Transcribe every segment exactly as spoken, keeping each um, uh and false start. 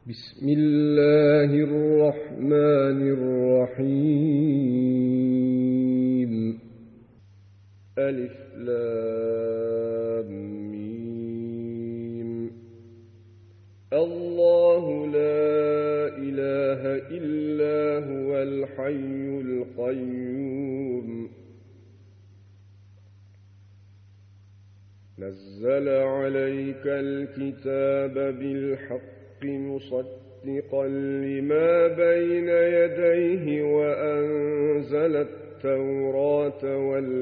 بسم الله الرحمن الرحيم. ألف لام ميم. الله لا إله إلا هو الحي القيوم. نزل عليك الكتاب بالحق مصدقا لما بين يديه وأنزل التوراة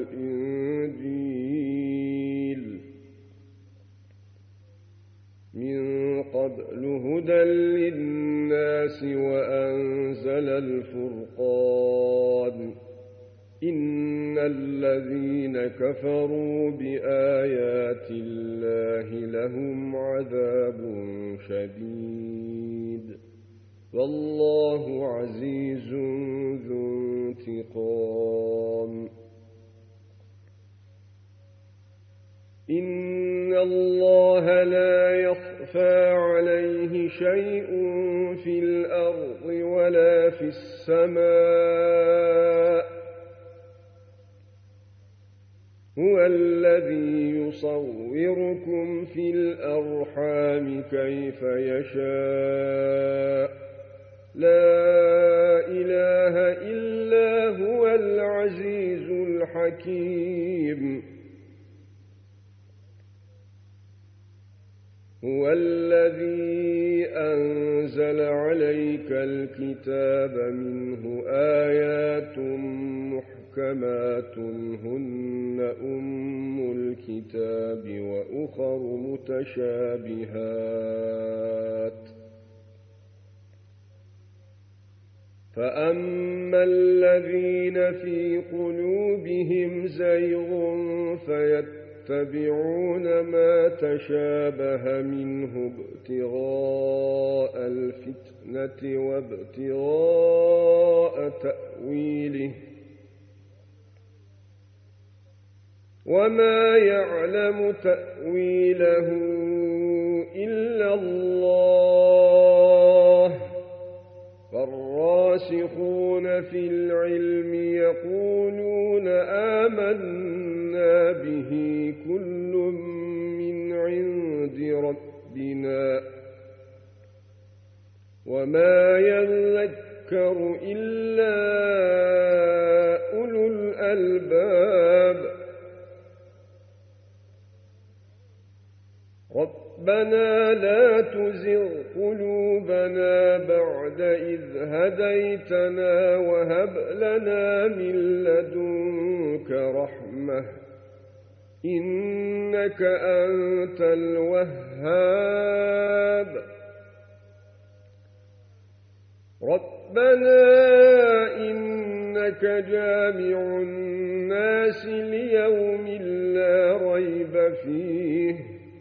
والإنجيل من قبل هدى للناس وأنزل الفرقان. إن الذين كفروا بآيات الله لهم عذاب شديد والله عزيز ذو انتقام. إن الله لا يخفى عليه شيء في الأرض ولا في السماء. هو الذي يصوركم في الأرحام كيف يشاء. لا إله إلا هو العزيز الحكيم. هو الذي أنزل عليك الكتاب منه آيات محكمات هن أم الكتاب وأخر متشابهات. فأما الذين في قلوبهم زيغ فيتبعون ما تشابه منه ابتغاء الفتنة وابتغاء تأويله وما يعلم تأويله إلا الله. فالراسخون في العلم يقولون آمنا به كل من عند ربنا وما يذكر إلا أولو الألباب. ربنا لا تزغ قلوبنا بعد إذ هديتنا وهب لنا من لدنك رحمة إنك أنت الوهاب. ربنا إنك جامع الناس ليوم لا ريب فيه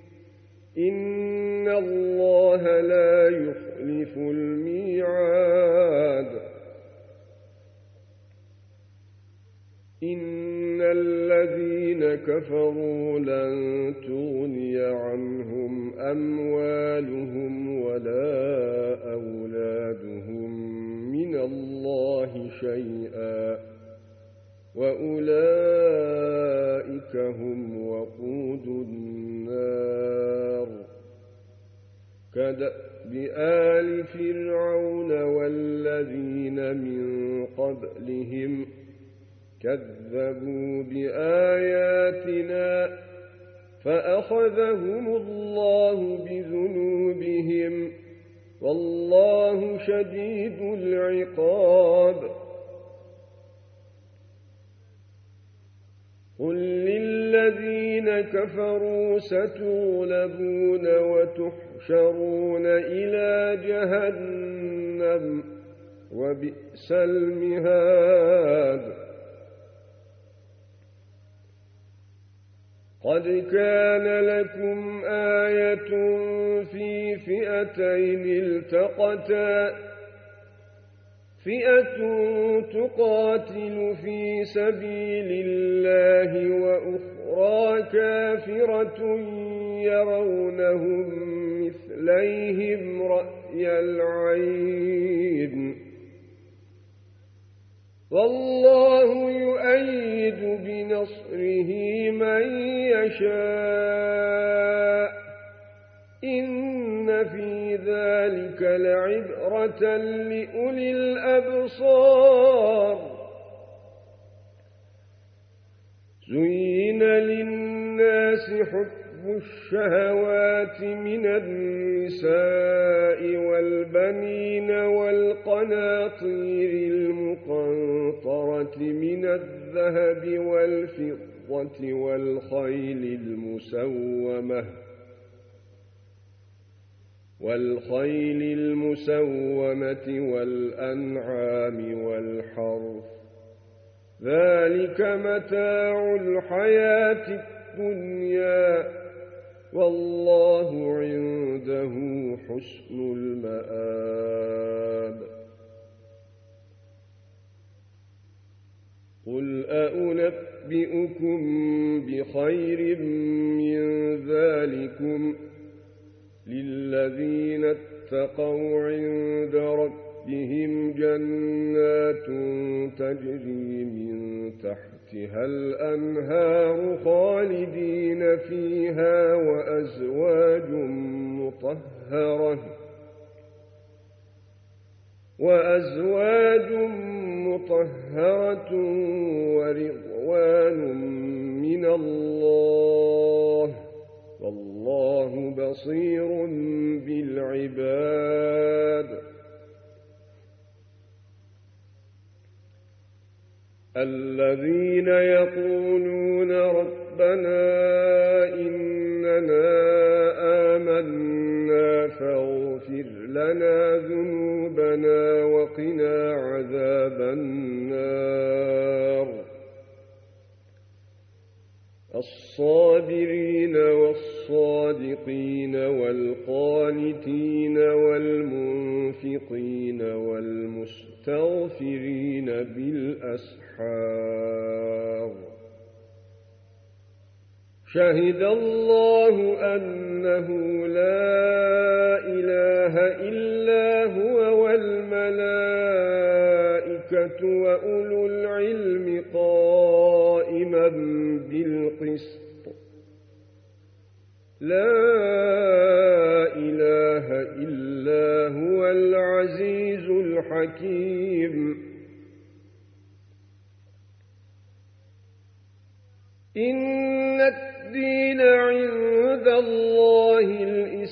إن الله لا يخلف الميعاد. إن الذين كفروا لن تغني عنهم أموالهم ولا أولادهم من الله شيئا وأولئك هم وقود النار. كدأب آل فرعون والذين من قبلهم كذبوا بآياتنا فأخذهم الله بذنوبهم والله شديد العقاب. قل للذين كفروا ستغلبون وتحشرون إلى جهنم وبئس المهاد. قد كان لكم آية في فئتين التقتا فئة تقاتل في سبيل الله وأخرى كافرة يرونهم مثليهم رأي العين والله يؤيد بنصره من يشاء إن في ذلك لعبرة لأولي الأبصار زين للناس حب الشهوات من النساء والبنين والقناطير المقنطرة من الذهب والفضة والخيل المسومة والخيل المسومة والأنعام والحرث ذلك متاع الحياة الدنيا والله عنده حسن المآب قل أنبئكم بخير من ذلكم للذين اتقوا عند ربهم جنات تجري من تحتها الأنهار خالدين فيها وأزواج مطهرة وأزواج مطهرة ورضوان من الله والله بصير بالعباد الذين يقولون ربنا إننا آمنا فاغفر لنا ذنوبنا وقنا عذاب النار الصابرين والصادقين والقانتين والمنفقين والمستغفرين بالأسحار شهد الله أنه لا إله إلا هو والملائكة وأولو العلم قائما بالقسط لا إله إلا هو العزيز الحكيم إن الدين عند الله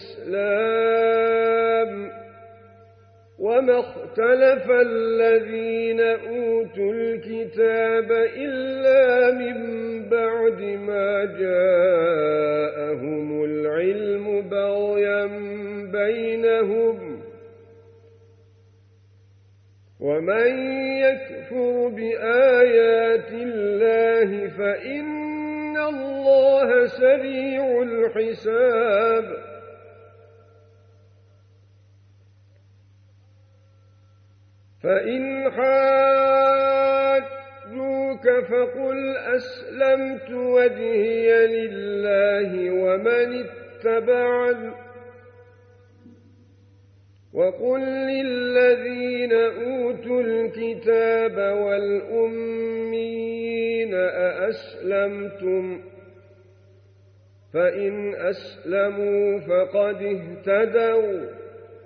الإسلام وما اختلف الذين أوتوا الكتاب إلا من بعد ما جاءهم العلم بغيا بينهم ومن يكفر بآيات الله فإن الله سريع الحساب فإن حاجوك فقل أسلمت وجهي لله ومن اتبعني وقل للذين أوتوا الكتاب والأميين أأسلمتم فإن أسلموا فقد اهتدوا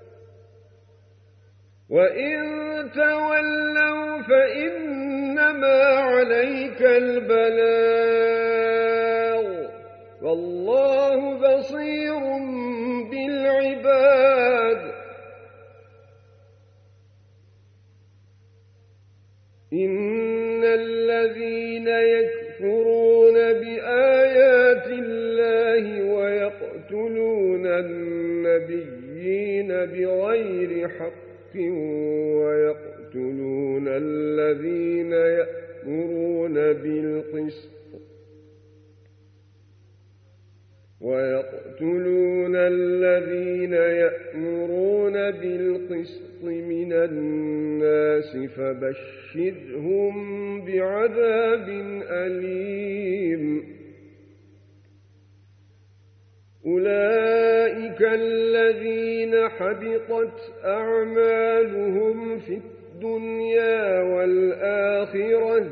وإن تولوا فإنما عليك البلاغ والله بصير بالعباد إن الذين يكفرون بآيات الله ويقتلون النبيين بغير حق ويقتلون الذين يأمرون بالقسط ويقتلون الذين يأمرون بالقسط من الناس فبشرهم بعذاب أليم أولئك الذين حبطت أعمالهم في الدنيا والآخرة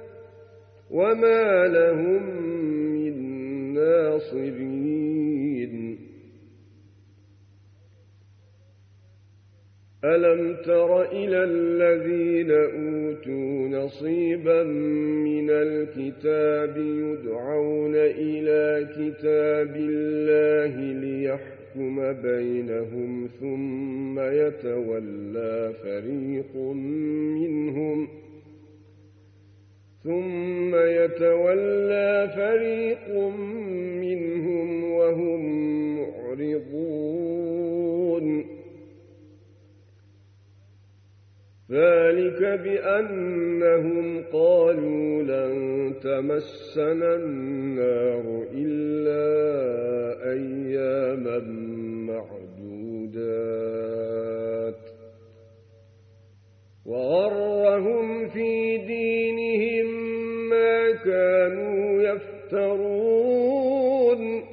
وما لهم من ناصرين ألم تر إلى الذين أوتوا نصيبا من الكتاب يدعون إلى كتاب الله ليحكم بينهم ثم يتولى فريق منهم ثم يتولى فريق منهم وهم معرضون ذلك بأنهم قالوا لن تمسنا النار إلا أياما معدودات وغرهم في دينهم ما كانوا يفترون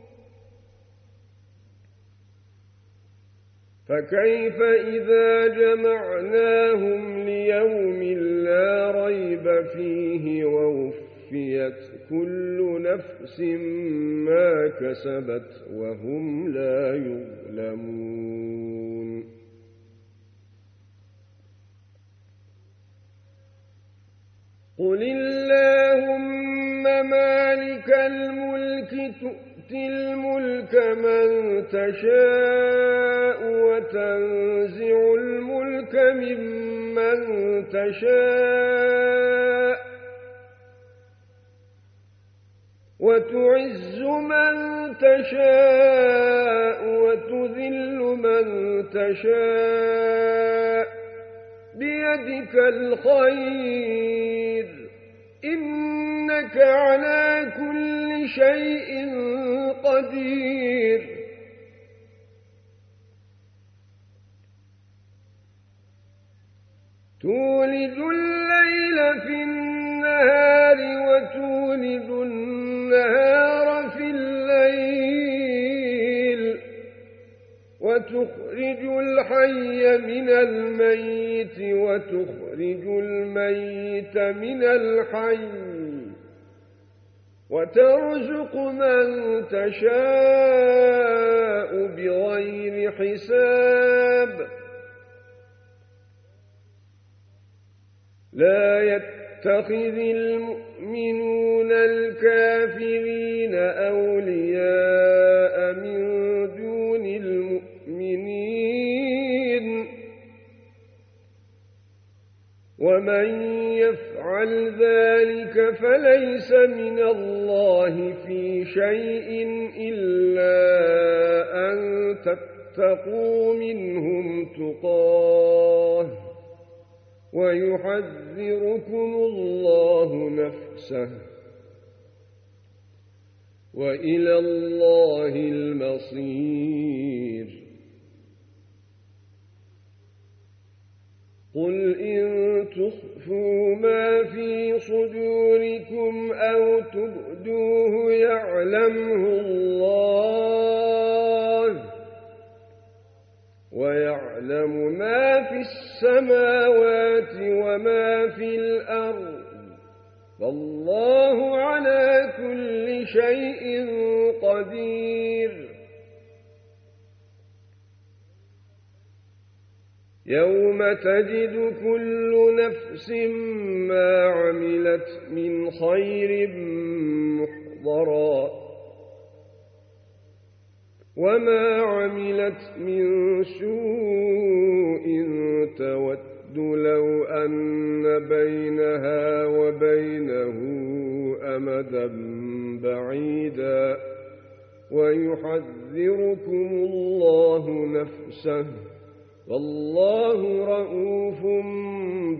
فكيف إذا جمعناهم ليوم لا ريب فيه ووفيت كل نفس ما كسبت وهم لا يظلمون قل اللهم مالك الملك تؤتي الملك من تشاء وتنزع الملك ممن تشاء وتعز من تشاء وتذل من تشاء بيدك الخير إنك على كل شيء قدير تولد الليل في النهار وتولد النهار في الليل وتخرج الحي من الميت وتخرج الميت من الحي وترزق من تشاء بغير حساب لا يتخذ المؤمنون الكافرين أولياء من دون المؤمنين ومن يفعل ذلك فليس من الله في شيء إلا أن تتقوا منهم تقاه ويحذركم الله نفسه وإلى الله المصير قل إن تخفوا ما في صدوركم أو تبدوه يعلمه الله ويعلم ما في السماوات وما في الأرض والله على كل شيء قدير يوم تجد كل نفس ما عملت من خير محضرا وما عملت من سوء تود لو أن بينها وبينه أمدا بعيدا ويحذركم الله نفسه والله رؤوف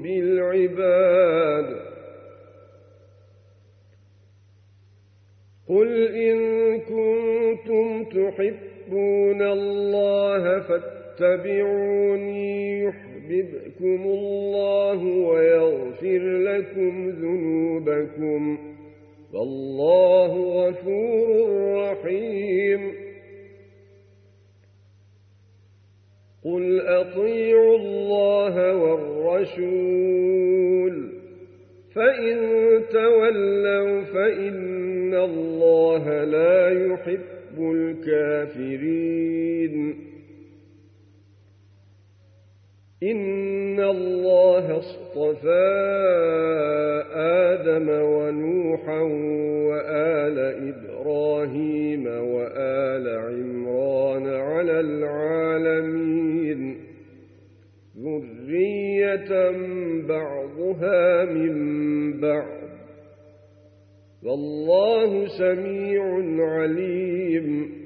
بالعباد قل إن كنتم تحبون الله فاتبعوني يحببكم الله ويغفر لكم ذنوبكم والله غفور رحيم قل أطيعوا الله والرسول فإن تولوا فإن الله لا يحب الكافرين إن الله اصطفى آدم ونوحا وآل إبراهيم وآل عمران على العالمين ذرية بعضها من بعض والله سميع عليم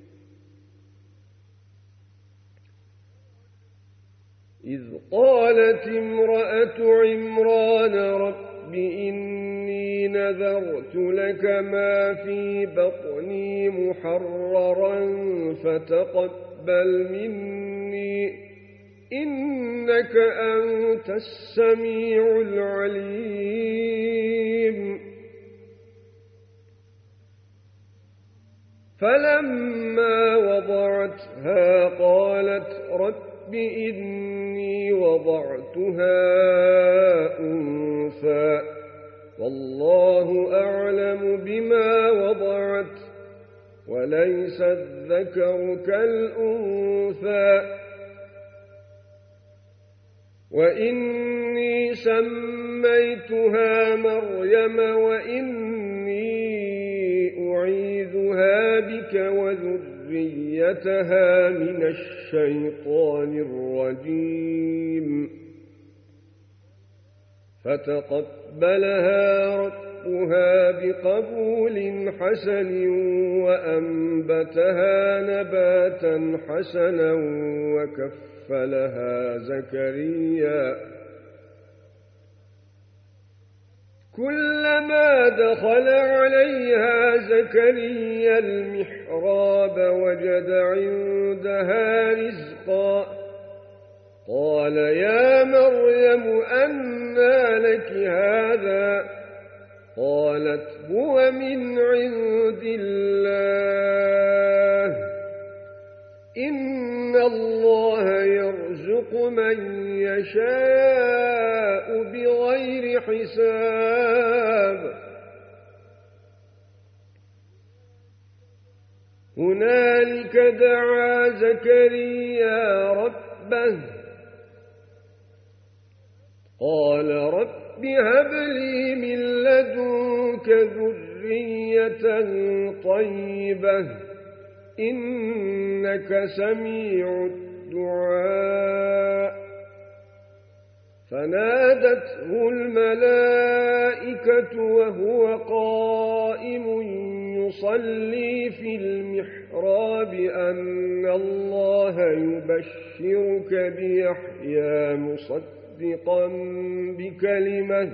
إذ قالت امرأة عمران رب إني نذرت لك ما في بطني محررا فتقبل مني إنك أنت السميع العليم فلما وضعتها قالت رب إني وضعتها أنثى والله أعلم بما وضعت وليس الذكر كالأنثى وإني سميتها مريم وإني أعيذها بك وذريتها من الشيطان الرجيم فتقبلها ربها بقبول حسن وأنبتها نباتا حسنا وكفلها زكريا كلما دخل عليها زكريا المحراب وجد عندها رزقا قال يا مريم أنى لك هذا قالت هو من عند الله إن الله يرزق من يشاء بغير حساب هنالك دعا زكريا ربه قال رب هب لي من لدنك ذرية طيبة إنك سميع الدعاء فنادته الملائكة وهو قائم يصلي في المحراب أن الله يبشرك بيحيى مصدقا بكلمة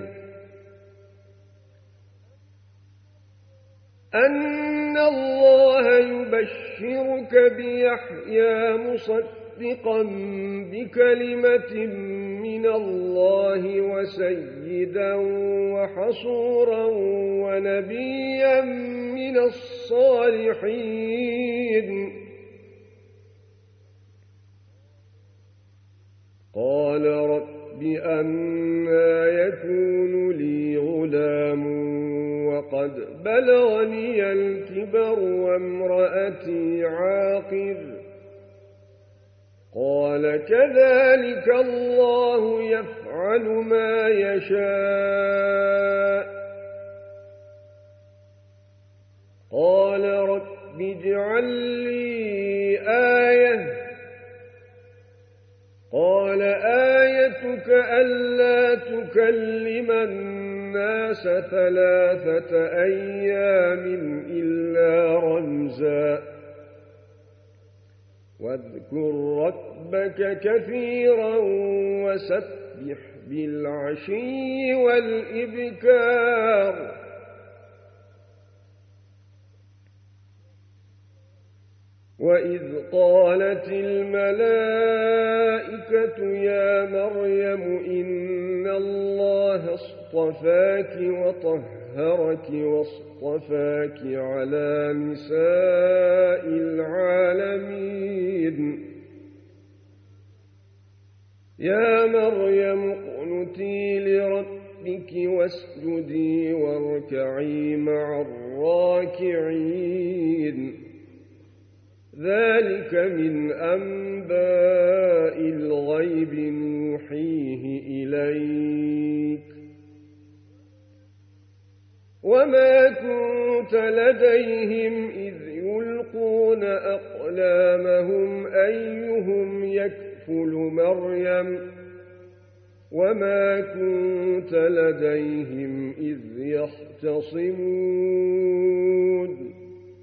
أن الله يبشرك بيحيى مصدقا بكلمة من الله وسيدا وحصورا ونبيا من الصالحين قال رب أنى يكون لي غلام وقد بلغني الكبر وامرأتي عاقر قال كذلك الله يفعل ما يشاء قال رب اجعل لي آية قال آيتك ألا تكلم الناس ثلاثة أيام إلا رمزا واذكر ربك كثيرا وسبح بالعشي والإبكار وإذ قالت الملائكة يا مريم إن الله اصطفاك وطهرك واصطفاك على نساء العالمين يا مريم اقنتي لربك واسجدي واركعي مع الراكعين ذلك من أنباء الغيب نوحيه إليك وما كنت لديهم إذ يلقون أقلامهم أيهم يكفل مريم وما كنت لديهم إذ يختصمون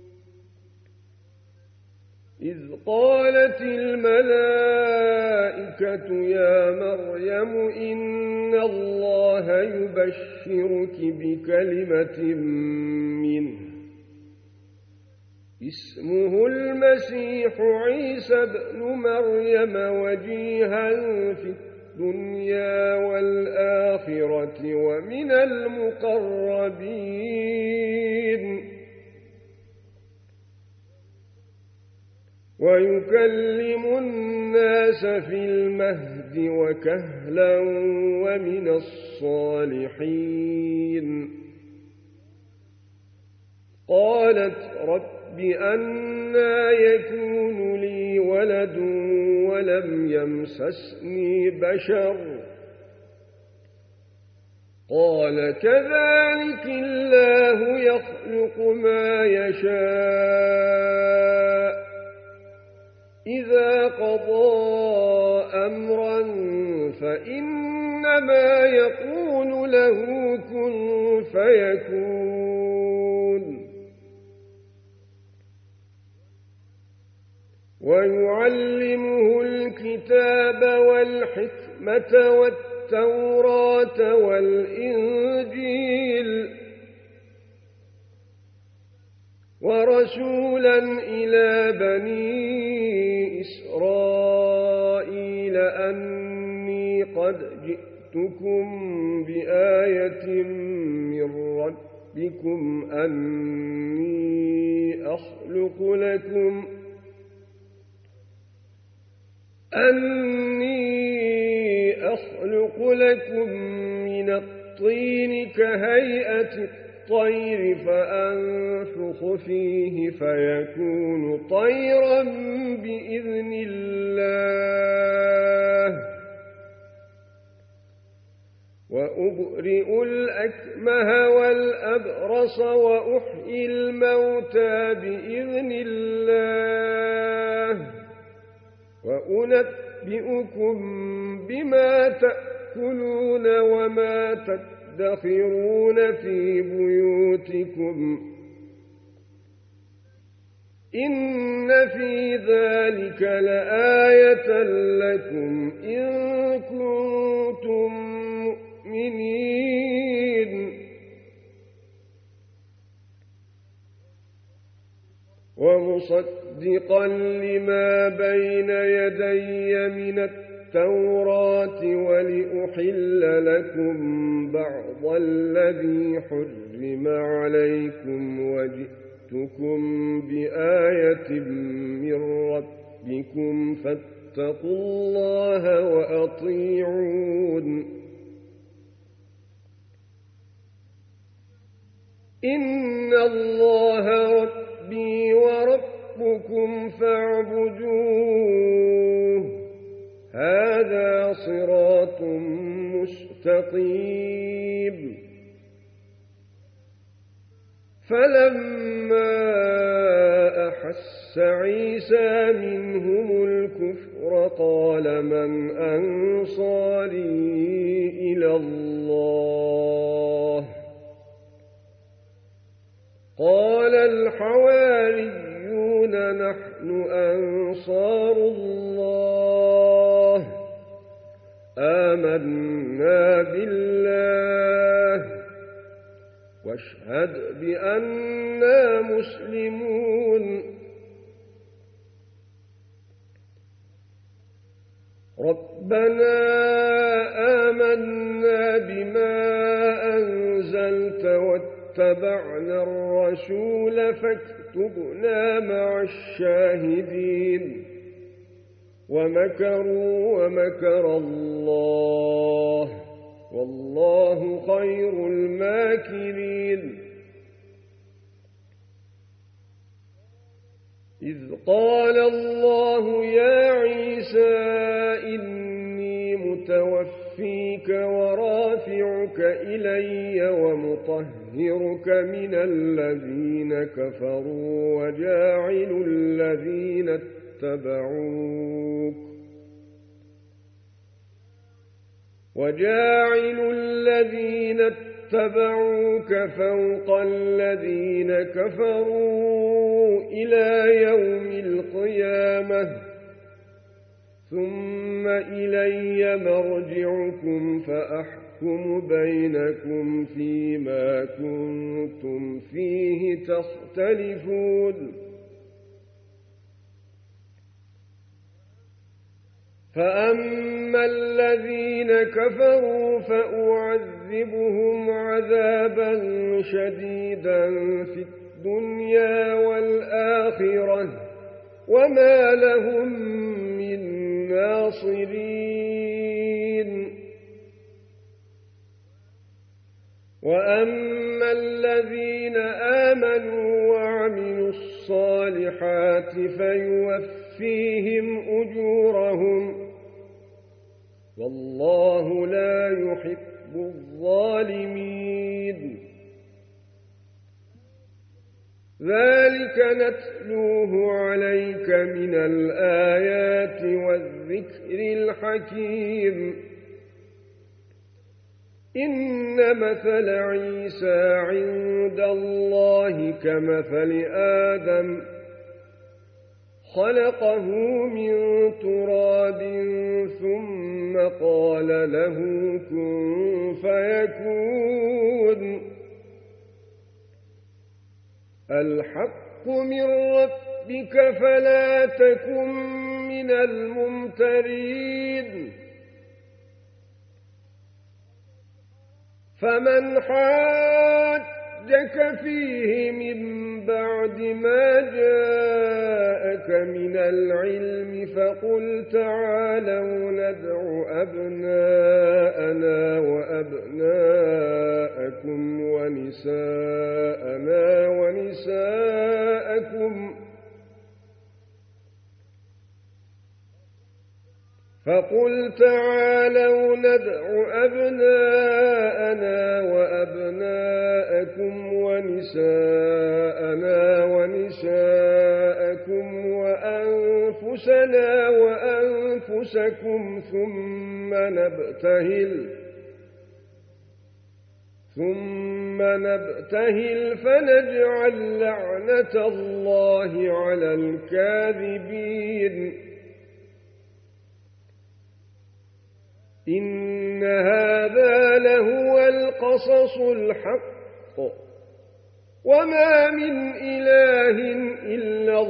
إذ قالت الملائكة يا مريم إن الله يبشرك بكلمة منه اسمه المسيح عيسى ابن مريم وجيها في الدنيا والآخرة ومن المقربين ويكلم الناس في المهد وكهلا ومن الصالحين قالت رب أنى يكون لي ولد ولم يمسسني بشر قال كذلك الله يخلق ما يشاء إذا قضى أمرا فإنما يقول له كن فيكون ويعلمه الكتاب والحكمة والتوراة والإنجيل ورسولا إلى بني إسرائيل أني قد جئتكم بآية من ربكم أني أخلق لكم أني أخلق لكم من الطين كهيئة الطير فأنفخ فيه فيكون طيرا بإذن الله وأبرئ الأكمه والأبرص وأحيي الموتى بإذن الله وأنبئكم بما تأكلون وما تدخرون في بيوتكم إن في ذلك لآية لكم إن كنتم مؤمنين ومصدقا لما بين يدي من التوراة ولأحل لكم بعض الذي حرم عليكم وجئتكم بآية من ربكم فاتقوا الله وأطيعون إن الله ربي وربكم فاعبدوه هذا صراط مستقيم فلما أحس عيسى منهم الكفر قال من أنصاري إلى الله قال الحواريون نحن أنصار الله آمنا بالله واشهد بأننا مسلمون ربنا آمنا بما أنزلت واتبعنا الرسول فاكتبنا مع الشاهدين ومكروا ومكر الله والله خير الماكرين إذ قال الله يا عيسى إني متوفيك ورافعك إلي ومطهرك من الذين كفروا وجاعل الذين اتبعوك وجاعل الذين اتبعوك فوق الذين كفروا إلى يوم القيامة ثم إلي مرجعكم فأحكم بينكم فيما كنتم فيه تختلفون فأما الذين كفروا فأعذبهم عذابا شديدا في الدنيا والآخرة وما لهم من ناصرين وأما الذين آمنوا وعملوا الصالحات فيوفيهم أجورهم والله لا يحب الظالمين ذلك نتلوه عليك من الآيات والذكر الحكيم إن مثل عيسى عند الله كمثل آدم خلقه من تراب ثم قال له كن فيكون الحق من ربك فلا تكن من الممترين فمن حاجك فيه من بعد ما جاءك من العلم فقل تعالوا ندع أبناءنا وأبناءكم ونساءنا ونساءكم فقل تعالوا ندع أبناءنا وأبناءكم ونساءنا ونساءكم وأنفسنا وأنفسكم ثم نبتهل ثم نبتهل فنجعل لعنة الله على الكاذبين إن هذا لهو القصص الحق وما من إله إلا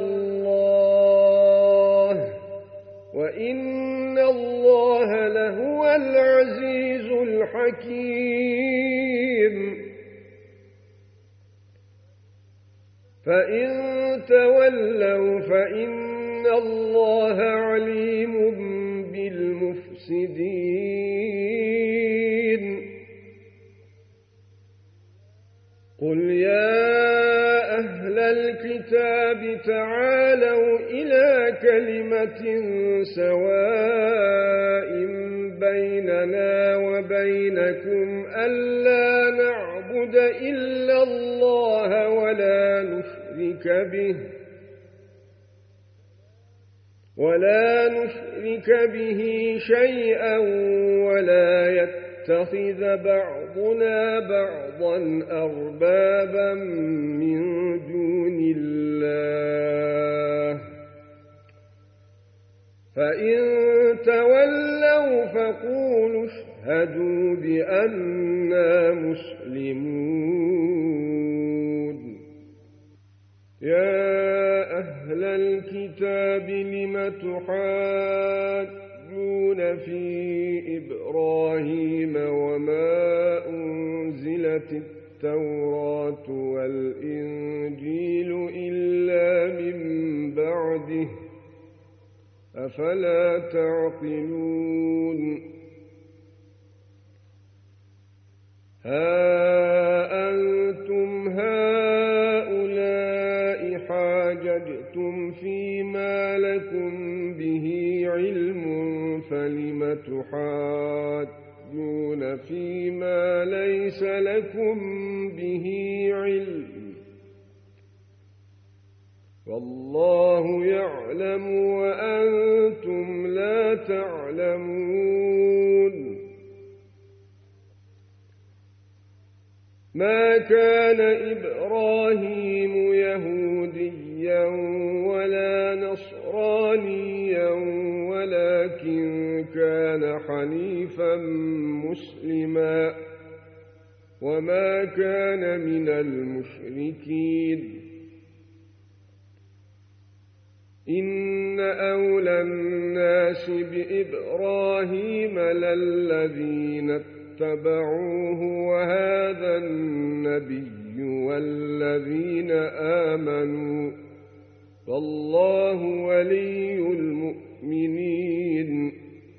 الله وإن الله لهو العزيز الحكيم فإن تولوا فإن الله عليم بالمفسدين قل يا أهل الكتاب تعالوا إلى كلمة سواء بيننا وبينكم ألا نعبد إلا الله ولا نشرك به ولا نشرك به شيئا ولا يتخذ بعضنا بعضا أربابا من دون الله فإن تولوا فقولوا اشهدوا بأننا مسلمون يا أهل الكتاب لم تحاجون يختلفون في إبراهيم وما أنزلت التوراة والإنجيل إلا من بعده أفلا تعقلون ها أنتم هؤلاء حاججتم فيما لكم به علم فلم تحاجون فيما ليس لكم به علم والله يعلم وأنتم لا تعلمون ما كان إبراهيم يهوديا ولا نصرانيا ولكن كان حنيفا مسلما وما كان من المشركين إن أولى الناس بإبراهيم للذين اتبعوه وهذا النبي والذين آمنوا والله ولي المؤمنين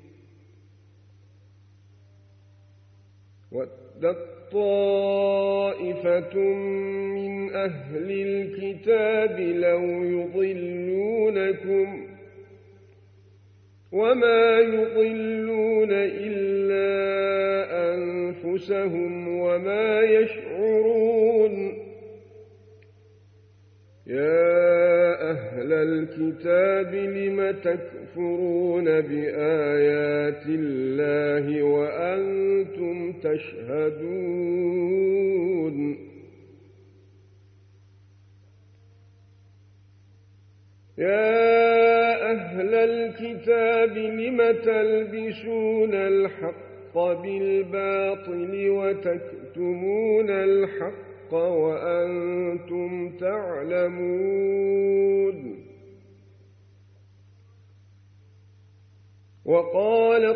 ودت طائفة من أهل الكتاب لو يضلونكم وما يضلون إلا أنفسهم وما يشعرون يا أهل الكتاب لم تكفرون بآيات الله وأنتم تشهدون يا أهل الكتاب لم تلبسون الحق بالباطل وتكتمون الحق وأنتم تعلمون وقالت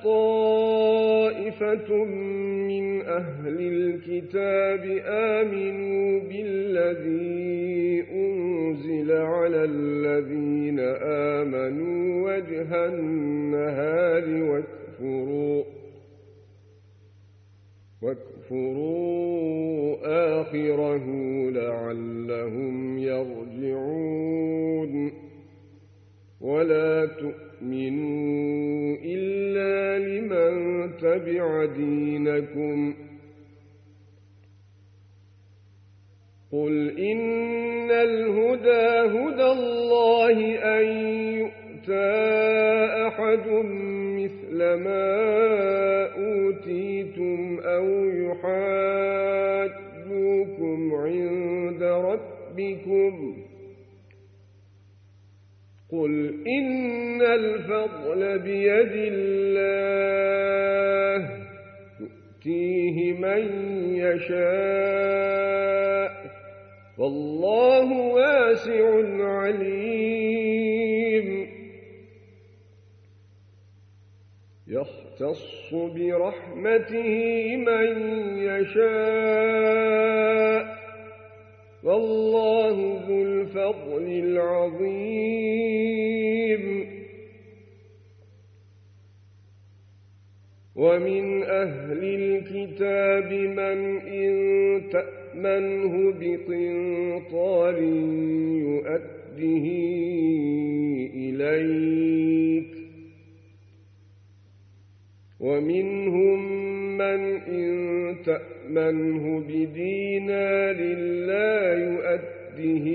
طائفة من أهل الكتاب آمنوا بالذي أنزل على الذين آمنوا وجه النهار واكفروا واكفروا آخره لعلهم يرجعون ولا تؤمنوا إلا لمن تبع دينكم قل إن الهدى هدى الله أن يؤتى أحد مثل ما أوتيتم أو يحاجوكم عند ربكم قل إن الفضل بيد الله يؤتيه من يشاء والله واسع عليم يختص برحمته من يشاء والله ذو الفضل العظيم ومن أهل الكتاب من إن تأمنه بقنطار يؤده إليك ومنهم من إن تأمنه بدينار لا يؤده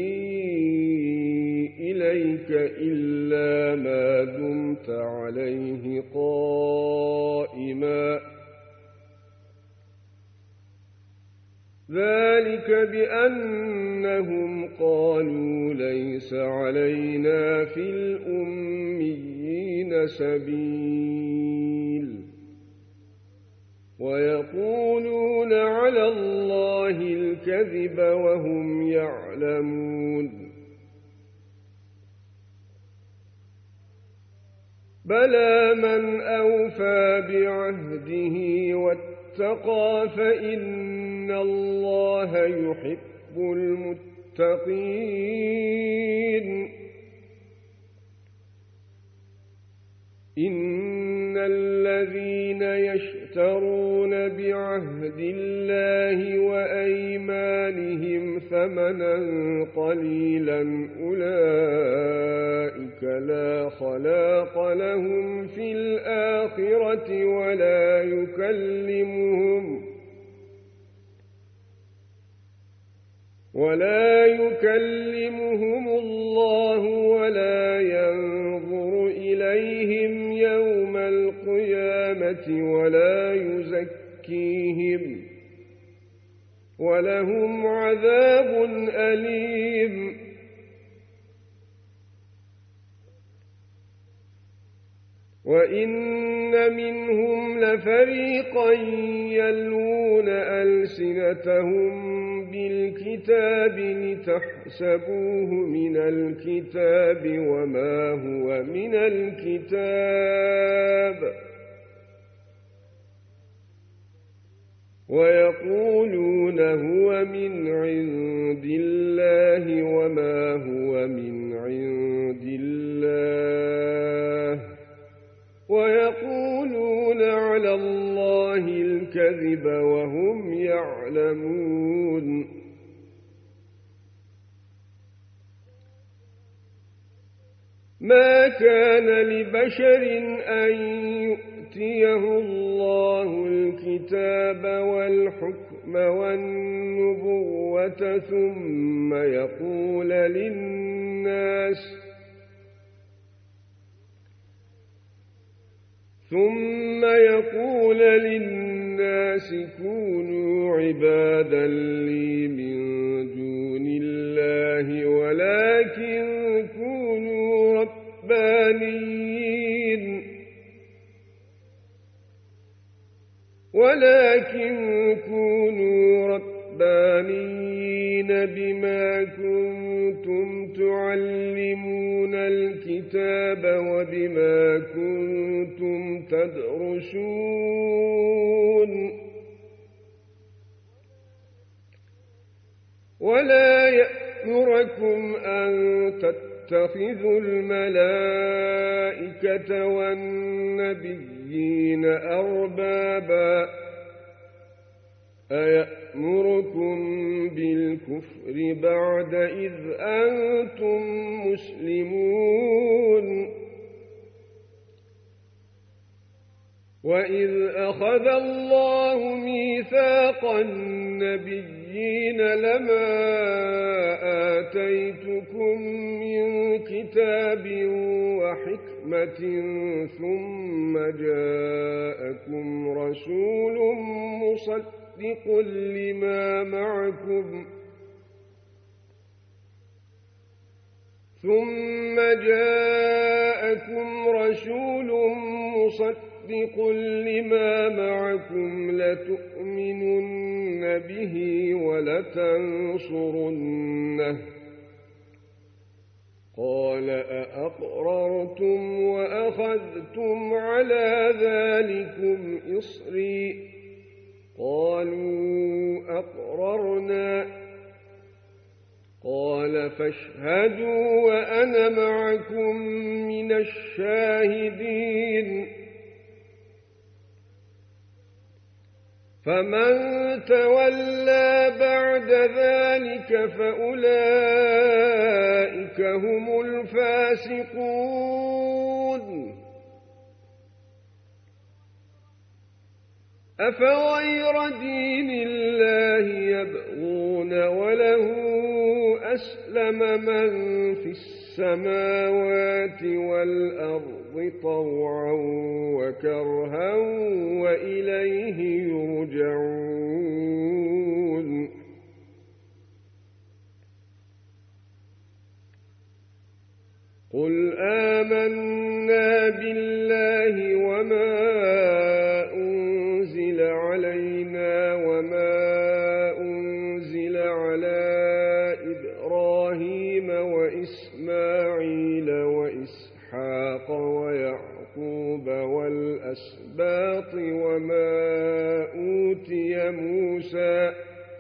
إليك إلا ما دمت عليه قائما ذلك بأنهم قالوا ليس علينا في الأميين سبيل ويقولون على الله الكذب وهم يعلمون بلى من أوفى بعهده واتقى فإن الله يحب المتقين إن الذين يشترون بعهد الله وأيمانهم ثمنا قليلا أولئك لا خلاق لهم في الآخرة ولا يكلمهم ولا يكلمهم الله ولا ينظر إليهم يوم القيامة ولا يزكيهم ولهم عذاب أليم وإن منهم لفريقا يلوون ألسنتهم بالكتاب لتحسبوه من الكتاب وما هو من الكتاب ويقولون هو من عند الله وما هو من عند الله ويقولون على الله الكذب وهم يعلمون ما كان لبشر أن يؤتيه الله الكتاب والحكم والنبوة ثم يقول للناس ثم يقول للناس كونوا عبادا لي من دون الله ولكن كونوا ربانيين ولكن كونوا ربانيين بما كنتم تعلمون الكتاب وبما كنتم تدرسون ولا يأمركم أن تتخذوا الملائكة والنبيين أربابا أيأمركم بالكفر بعد إذ أنتم مسلمون وإذ أخذ الله ميثاق النبيين لما آتيتكم من كتاب وحكمة ثم جاءكم رسول مصدق لما معكم ثم جاءكم رسول مصدق لما معكم لتؤمنن به ولتنصرنه قال أأقررتم وأخذتم على ذلكم إصري قالوا أقررنا قال فاشهدوا وأنا معكم من الشاهدين فمن تولى بعد ذلك فأولئك هم الفاسقون أفغير دين الله يبغون وله أسلم من في السماوات والأرض طوعا وكرها وإليه يرجعون قل آمنا بالله وما أنزل علينا وما أنزل على إبراهيم وإسماعيل وإسحاق ويعقوب الصراط وما أوتي موسى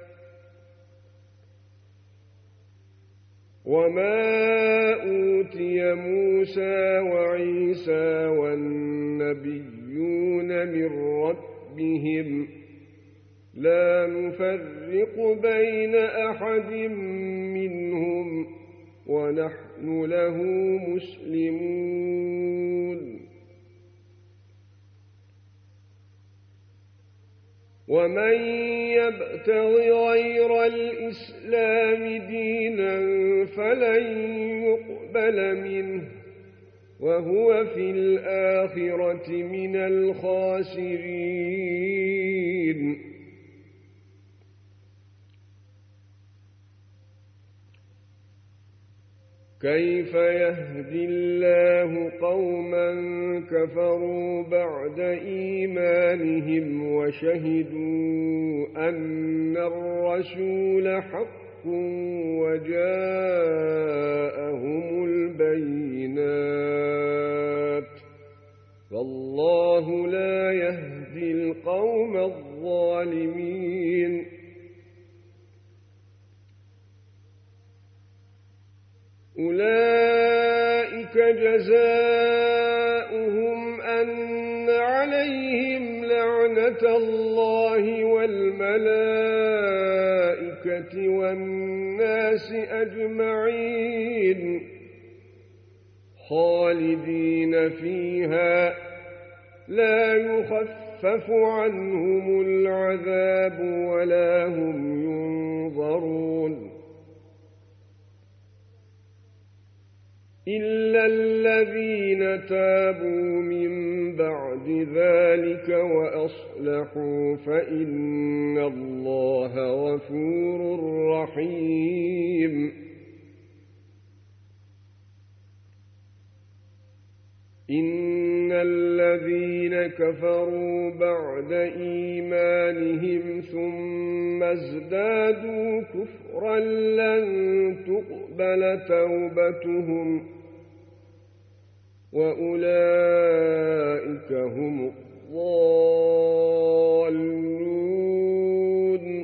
وما أوتي موسى وعيسى والنبيون من ربهم لا نفرق بين أحد منهم ونحن له مسلمون ومن يبتغ غير الإسلام دينا فلن يقبل منه وهو في الآخرة من الخاسرين كيف يهدي الله قوما كفروا بعد إيمانهم وشهدوا أن الرسول حق وجاءهم البينات والله لا يهدي القوم الظالمين أولئك جزاؤهم أن عليهم لعنة الله والملائكة والناس أجمعين خالدين فيها لا يخفف عنهم العذاب ولا هم ينظرون إلا الذين تابوا من بعد ذلك وأصلحوا فإن الله غفور رحيم إن الذين كفروا بعد إيمانهم ثم ازدادوا كفرا لن تقبل توبتهم وأولئك هم الضالون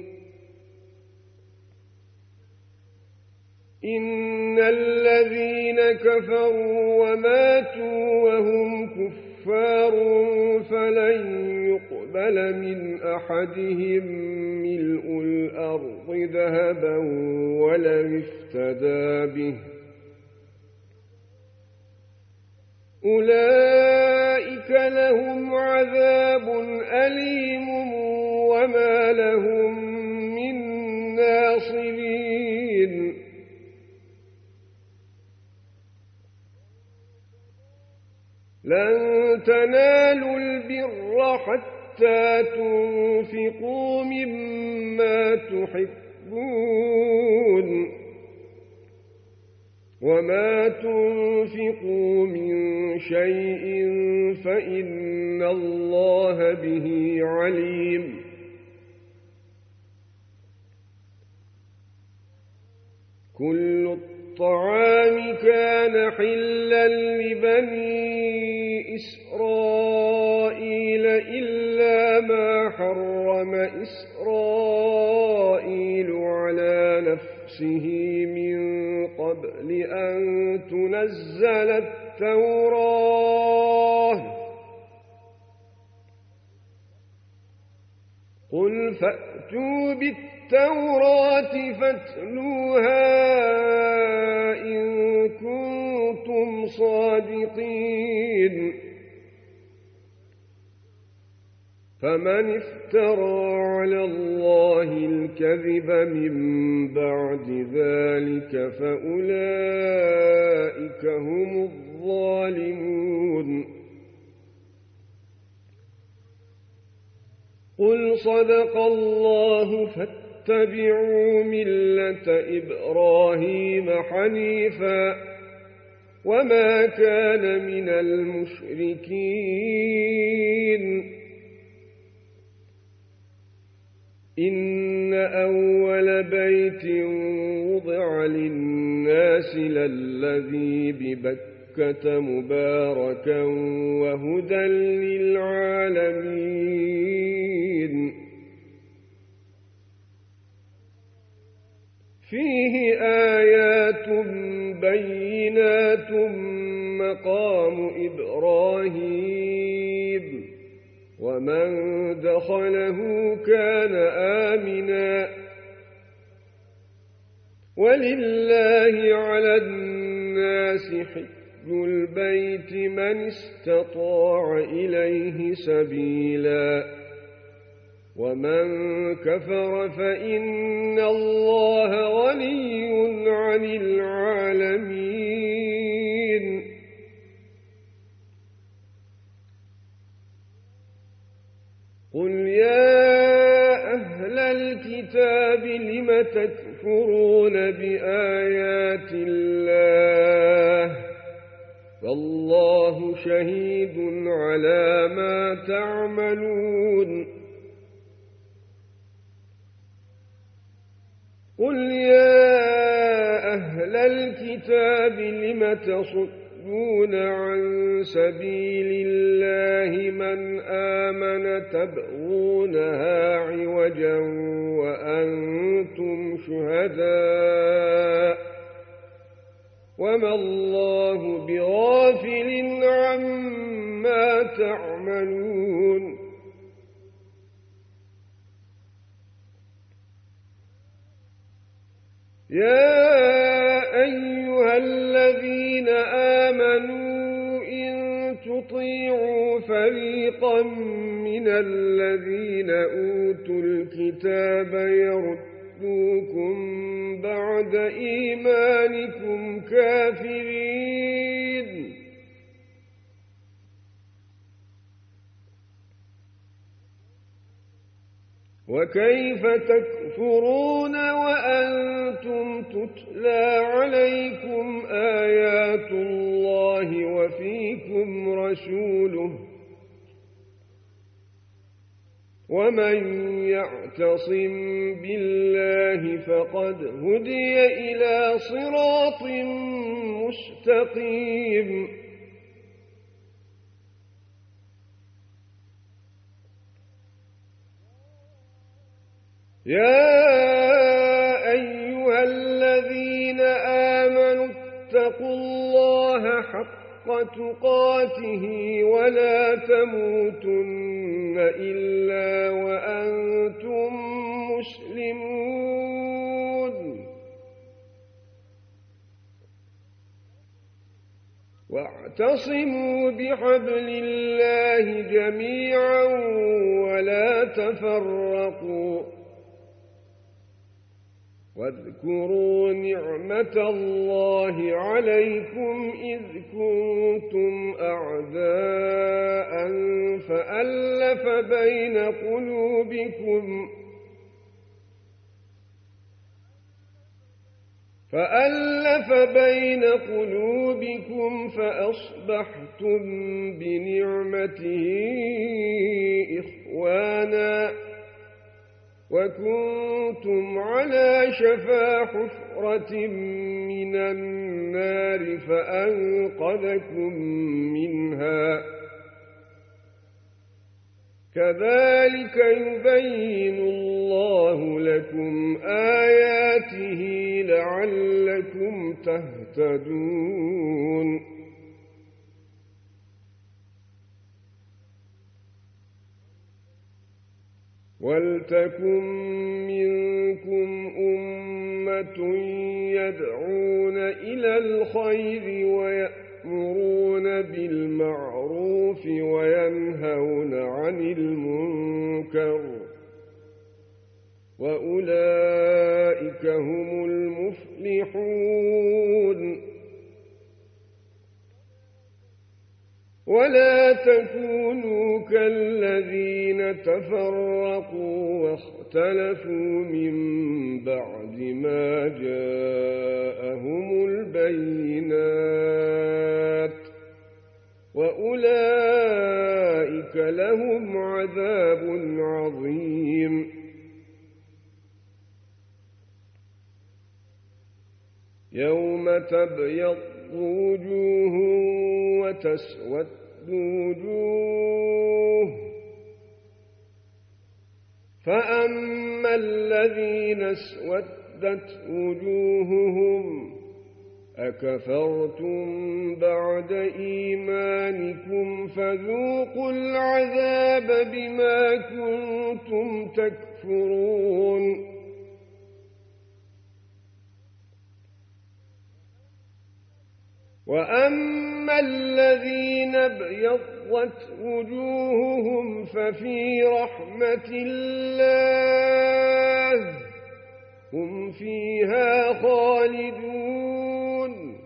إن الذين كفروا وماتوا وهم كفار فلن يقبل من أحدهم ملء الأرض ذهبا ولو افتدى به أولئك لهم عذاب أليم وما لهم من ناصرين لن تنالوا البر حتى تنفقوا مما تحبون وما تنفقوا من شيء فإن الله به عليم كل الطعام كان حلا لبني إسرائيل إلا ما حرم إسرائيل على نفسه من قبل أن تنزل التوراة قل فأتوا بالتوراة فاتلوها إن كنتم صادقين فمن افترى على الله الكذب من بعد ذلك فأولئك هم الظالمون قل صدق الله فاتبعوا ملة إبراهيم حنيفا وما كان من المشركين إن أول بيت وضع للناس للذي ببكة مباركا وهدى للعالمين ومن دخله كان آمنا ولله على الناس حج البيت من استطاع إليه سبيلا ومن كفر فإن الله غني عن العالمين قل يا أهل الكتاب لم تكفرون بآيات الله فالله شهيد على ما تعملون قل يا أهل الكتاب لم تصدون عن سبيل الله من آمن تبغونها عوجا وأنتم شهداء وما الله بغافل عما تعملون يا أيها الذين آمنوا إن تطيعوا فريقا من الذين أوتوا الكتاب يردوكم بعد إيمانكم كافرين وكيف تكفرون وأنتم تتلى عليكم آيات الله وفيكم رسوله ومن يعتصم بالله فقد هدي إلى صراط مستقيم يا أيها الذين آمنوا اتقوا الله حق تقاته ولا تموتن إلا وأنتم مسلمون واعتصموا بحبل الله جميعا ولا تفرقوا واذكروا نعمة الله عليكم إذ كنتم أعداء فألف بين قلوبكم فألف بين قلوبكم فأصبحتم بنعمته إخوانا وكنتم على شفا حفرة من النار فأنقذكم منها كذلك يبين الله لكم آياته لعلكم تهتدون ولتكن منكم أمة يدعون إلى الخير ويأمرون بالمعروف وينهون عن المنكر وأولئك هم المفلحون ولا تكونوا كالذين تفرقوا واختلفوا من بعد ما جاءهم البينات وأولئك لهم عذاب عظيم يوم تبيض وجوه وتسود وجوه فأما الذين اسودت وجوههم أكفرتم بعد إيمانكم فذوقوا العذاب بما كنتم تكفرون وأما الذين ابيضت وجوههم ففي رحمة الله هم فيها خالدون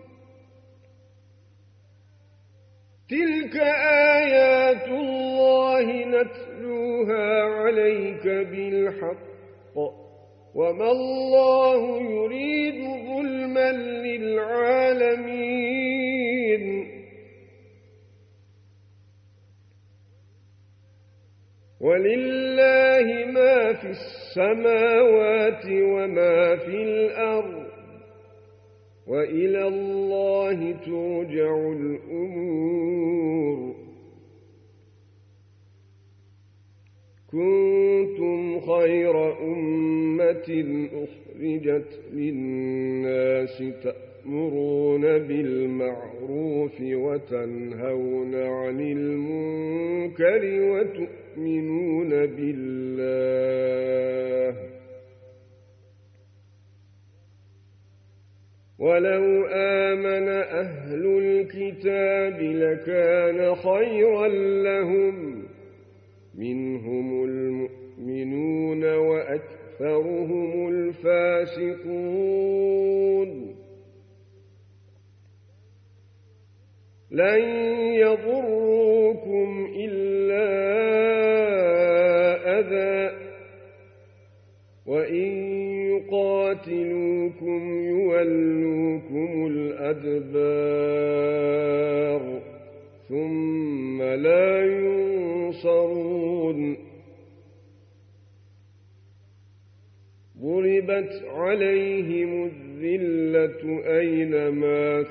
تلك آيات الله نتلوها عليك بالحق وما الله يريد ظلما للعالمين ولله ما في السماوات وما في الأرض وإلى الله ترجع الأمور كنتم خير أمة أخرجت للناس تأمرون بالمعروف وتنهون عن المنكر وتؤمنون بالله ولو آمن أهل الكتاب لكان خيرا لهم منهم المؤمنون وأكثرهم الفاسقون لن يضروكم إلا أذى وإن يقاتلوكم يولوكم الأدبار ثم لا ينصرون ضربت عليهم الذلة أينما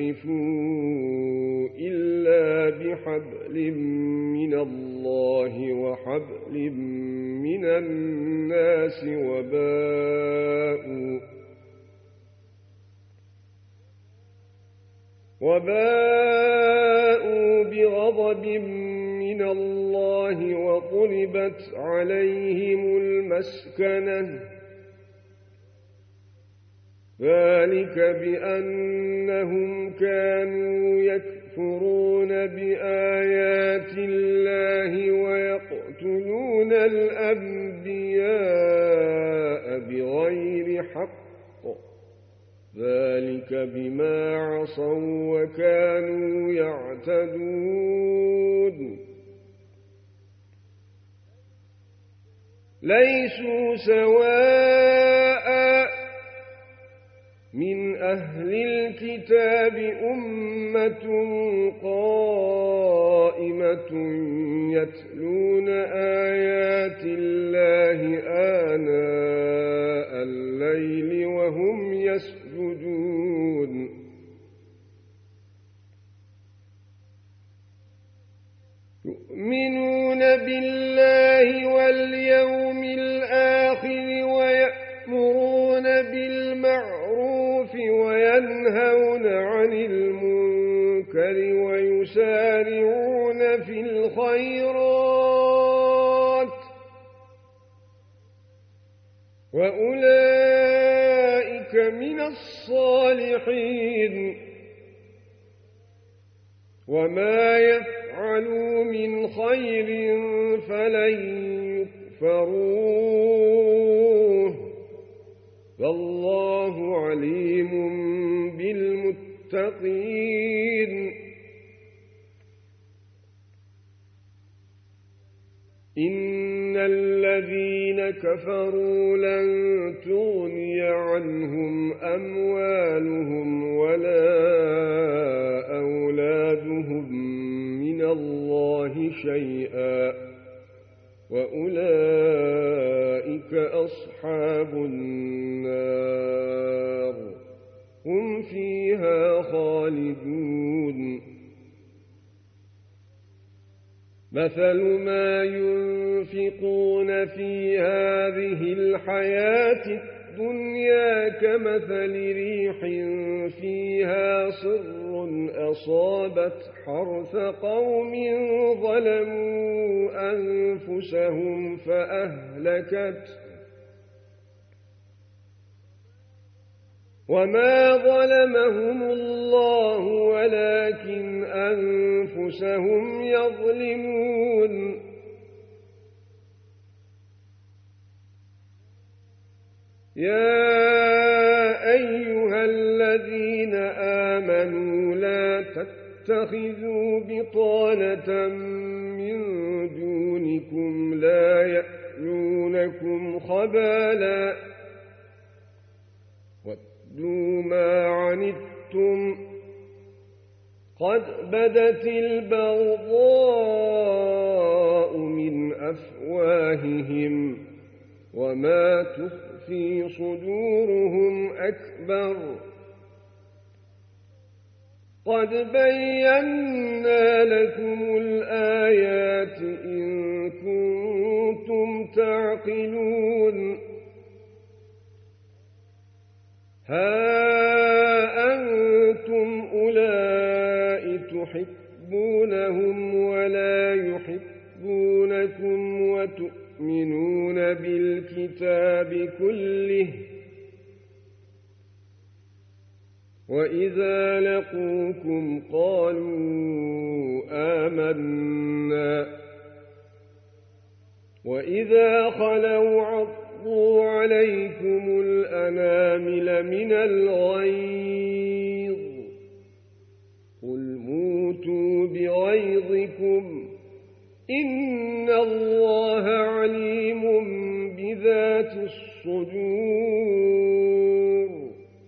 ثقفوا إلا بحبل من الله وحبل من الناس وباءوا وباءوا بغضب من الله وضربت عليهم المسكنة ذلك بأنهم كانوا يكفرون بآيات الله ويقتلون الأنبياء بغير حق ذلك بما عصوا وكانوا يعتدون ليسوا سواء من أهل الكتاب أمة قائمة يتلون آيات الله آناء الليل وهم يسجدون يؤمنون بالله واليوم الآخر ويأمرون بالمعروف وينهون عن المنكر ويسارعون في الخيرات وأولئك من الصالحين وما يفعلوا من خير فلن يكفروه والله عليم بالمتقين إن الذين كفروا لن تغني عنهم أموالهم ولا أولادهم من الله شيئا وأولئك أصحاب النار هم فيها خالدون مثل ما ينفقون في هذه الحياة الدنيا كمثل ريح فيها صر أصابت حرث قوم ظلموا أنفسهم فأهلكت وما ظلمهم الله ولكن أنفسهم يظلمون يا أيها الذين آمنوا لا تتخذوا بطانة من دونكم لا يألونكم خبالا ودوا ما عنتم قد بدت البغضاء من أفواههم وما تخفي صدورهم أكبر قد بينا لكم الآيات إن كنتم تعقلون ها أنتم أولئك تحبونهم ولا يحبونكم وتؤمنون بالكتاب كله وإذا لقوكم قالوا آمنا وإذا خلوا عضوا عليكم الأنامل من الغيظ قل موتوا بغيظكم إن الله عليم بذات الصدور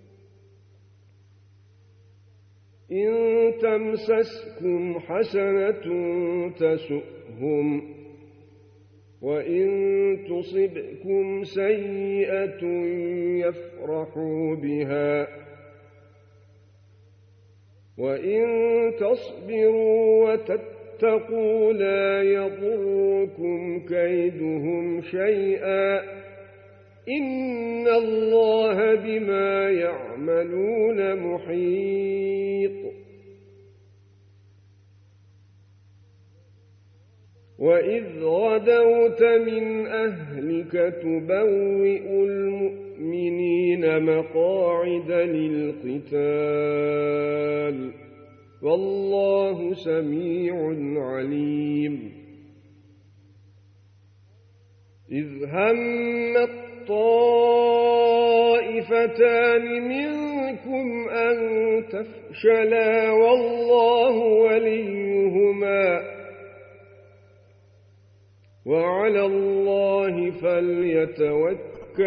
إن تمسسكم حسنة تسؤهم وإن تصبكم سيئة يفرحوا بها وإن تصبروا وتتقوا لا يضركم كيدهم شيئا إن الله بما يعملون محيط وإذ غدوت من أهلك تبوئ المؤمنين مقاعد للقتال والله سميع عليم إذ همت طائفتان منكم أن تفشلا والله وليهما وعلى الله فليتوكل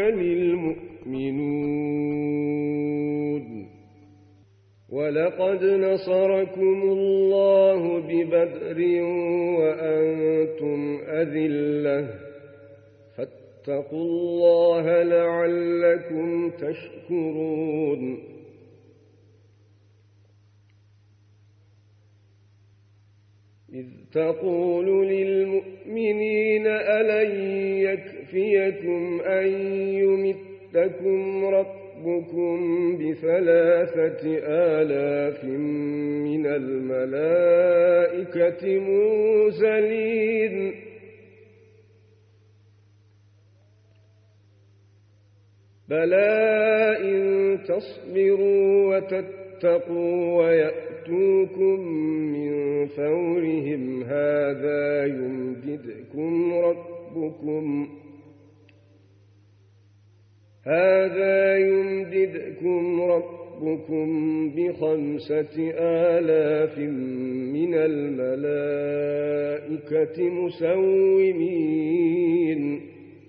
المؤمنون ولقد نصركم الله ببدر وأنتم أذلة فاتقوا الله لعلكم تشكرون إذ تقول للمؤمنين ألن يكفيكم أن يمدكم ربكم بثلاثة آلاف من الملائكة منزلين بلى إن تصبروا وتتقوا ويأتوكم من فورهم هذا يمددكم ربكم هذا يمددكم ربكم بخمسة آلاف من الملائكة مسومين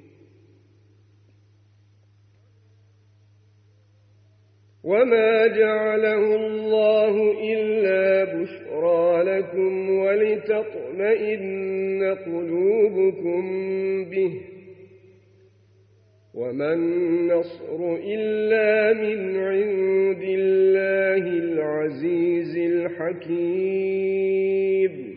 وما جعله الله إلا بشرى لكم ولتطمئن قلوبكم به وما النصر إلا من عند الله العزيز الحكيم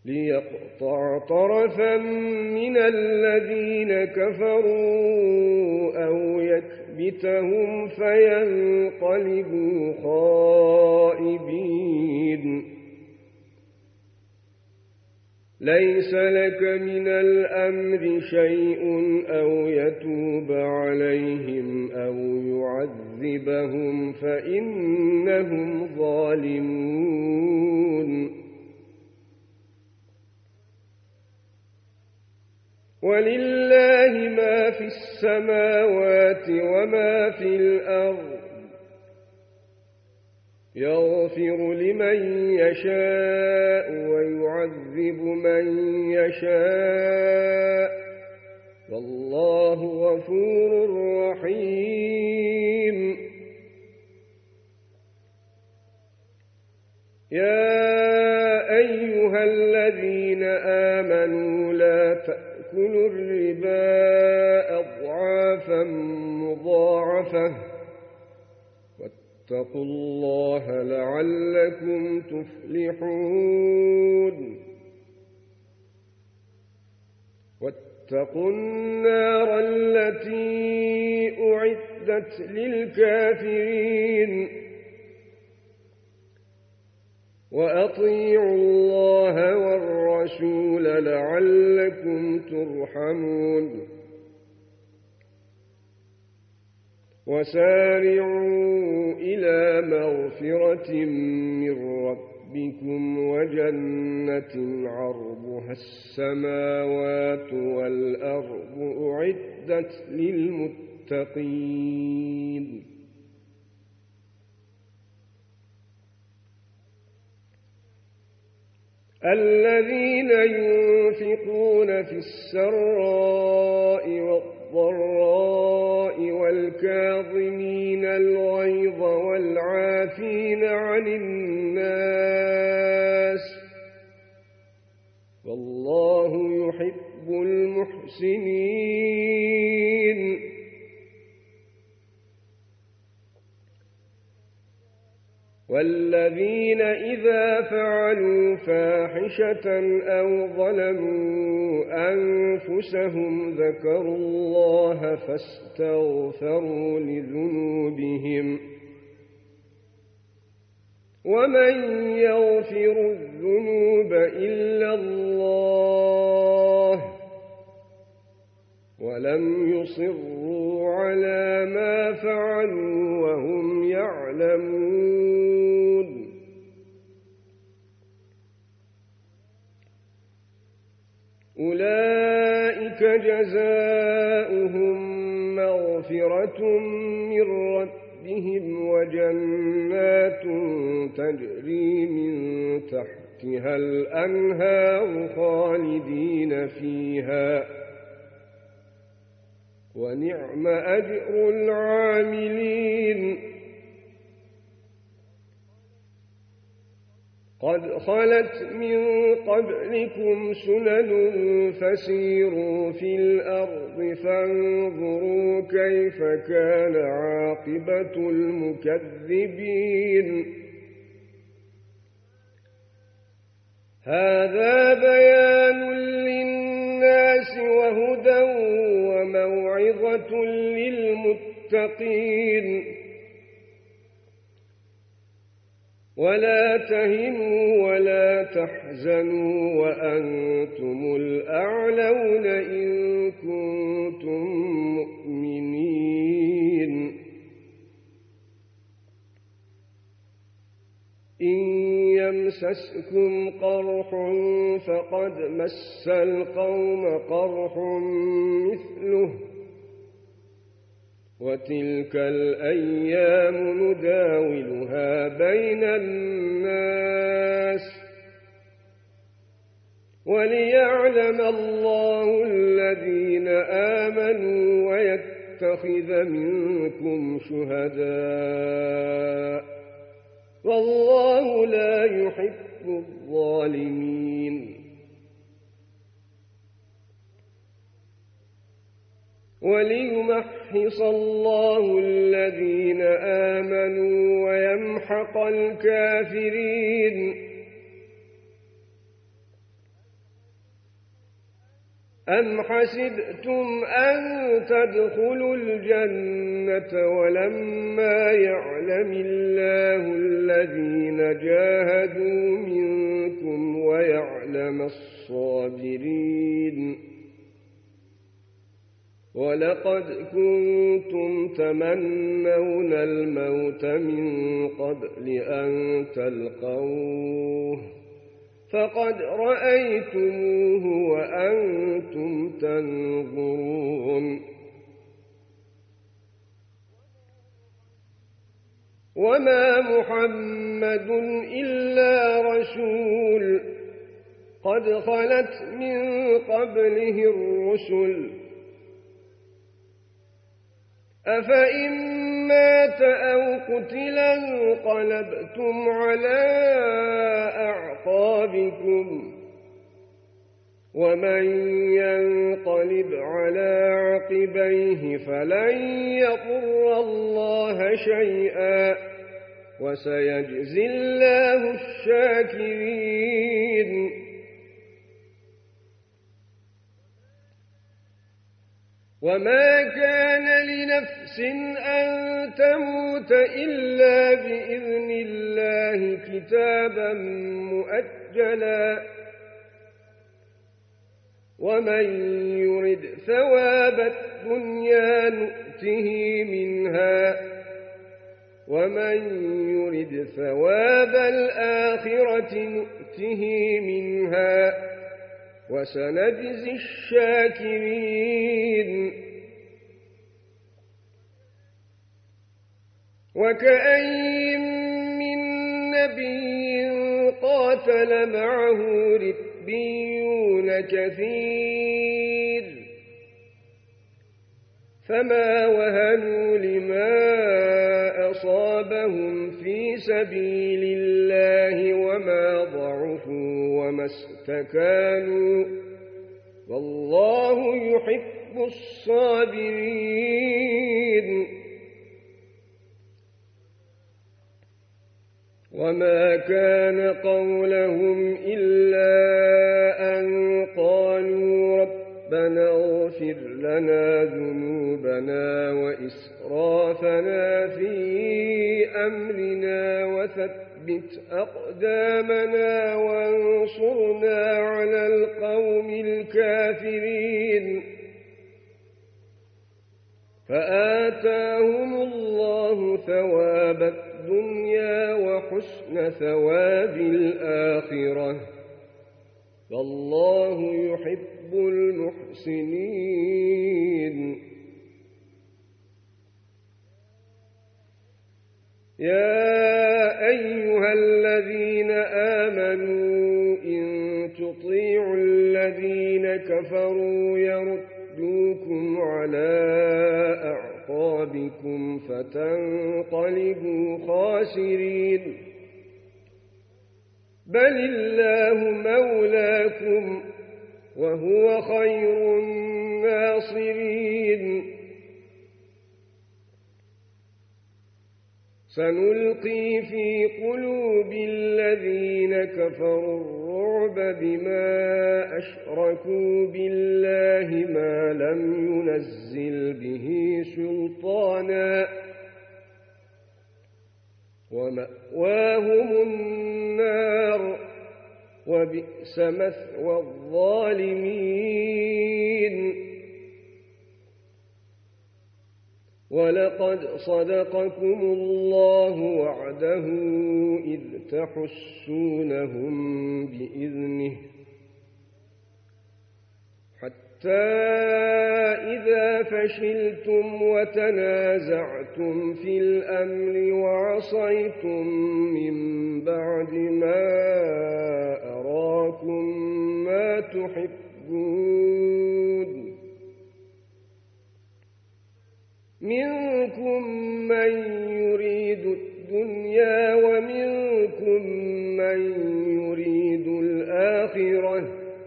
ليقطع طرفا من الذين كفروا أو يكبتهم فينقلبوا خائبين ليس لك من الأمر شيء أو يتوب عليهم أو يعذبهم فإنهم ظالمون ولله ما في السماوات وما في الأرض يغفر لمن يشاء ويعذب من يشاء والله غفور رحيم يا أيها الذين آمنوا لا تأكلوا الربا أضعافا مضاعفة واتقوا الله لعلكم تفلحون واتقوا النار التي أعدت للكافرين وأطيعوا الله والرسول لعلكم ترحمون وسارعوا إلى مغفرة من ربكم وجنة عرضها السماوات والأرض أعدت للمتقين الذين ينفقون في السراء والضراء والكاظمين الغيظ والعافين عن الناس والله يحب المحسنين والذين إذا فعلوا فاحشة أو ظلموا أنفسهم ذكروا الله فاستغفروا لذنوبهم ومن يغفر الذنوب إلا الله ولم يصروا على ما فعلوا وهم يعلمون أولئك جزاؤهم مغفرة من ربهم وجنات تجري من تحتها الأنهار خالدين فيها ونعم أجر العاملين قد خلت من قبلكم سنن فسيروا في الأرض فانظروا كيف كان عاقبة المكذبين هذا بيان للناس وهدى وموعظة للمتقين ولا تهنوا ولا تحزنوا وأنتم الأعلون إن كنتم مؤمنين إن يمسسكم قرح فقد مس القوم قرح مثله وتلك الأيام نداولها بين الناس وليعلم الله الذين آمنوا ويتخذ منكم شهداء والله لا يحب الظالمين وليمحص الله الذين آمنوا ويمحق الكافرين أم حسبتم أن تدخلوا الجنة ولما يعلم الله الذين جاهدوا منكم ويعلم الصابرين ولقد كنتم تمنون الموت من قبل أن تلقوه فقد رأيتموه وأنتم تنظرون وما محمد إلا رسول قد خلت من قبله الرسل أفإن مات أو قتلا انقلبتم على أعقابكم ومن ينقلب على عقبيه فلن يضر الله شيئا وسيجزي الله الشاكرين وما كان لنفس أن تموت إلا بإذن الله كتابا مؤجلا ومن يرد ثواب الدنيا نؤته منها ومن يرد ثواب الآخرة نؤته منها وسنجزي الشاكرين وكأين من نبي قاتل معه ربيون كثير فما وهنوا لما أصابهم في سبيل الله وما ضعفوا وما استكانوا والله يحب الصابرين وما كان قولهم إلا أن قالوا ربنا اغفر لنا ذنوبنا وإسرافنا في أمرنا وثبت أقدامنا وانصرنا على القوم الكافرين فآتاهم الله ثواب الدنيا وحسن ثواب الآخرة والله يحب المحسنين يا أيها الذين آمنوا إن تطيعوا الذين كفروا يردوكم على أعقابكم فتنقلبوا خاسرين بل الله مولاكم وهو خير الناصرين سنلقي في قلوب الذين كفروا الرعب بما أشركوا بالله ما لم ينزل به سلطانا ومأواهم النار وبئس مثوى الظالمين ولقد صدقكم الله وعده إذ تحسونهم بإذنه حتى إذا فشلتم وتنازعتم في الأمر وعصيتم من بعد ما أراكم ما تحبون منكم من يريد الدنيا ومنكم من يريد الآخرة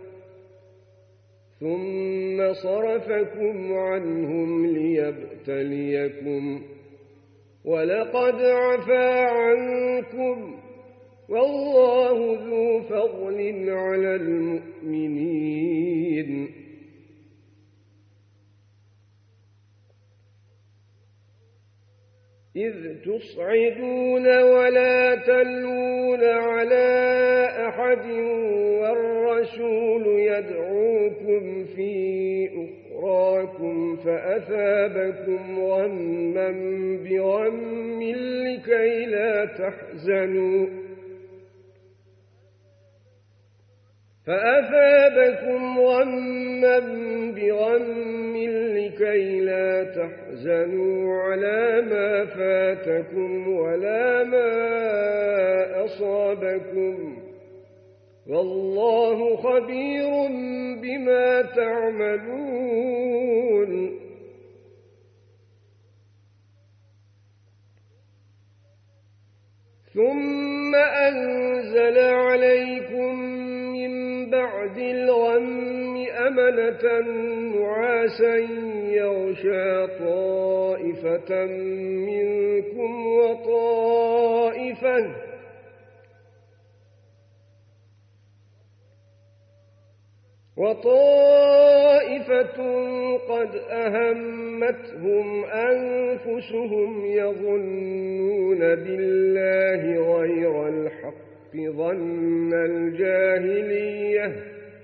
ثم صرفكم عنهم ليبتليكم ولقد عفا عنكم والله ذو فضل على المؤمنين إذ تصعدون ولا تلوون على أحد والرسول يدعوكم في أخراكم فأثابكم غما بغم لكي لا تحزنوا فأثابكم غما بغم لكي لا تحزنوا على ما فاتكم ولا ما أصابكم والله خبير بما تعملون ثم أنزل عليكم من بعد الغم أمنة نعاسا يغشى طائفة منكم وطائفة وطائفة قد أهمتهم أنفسهم يظنون بالله غير الحق ظن الجاهلية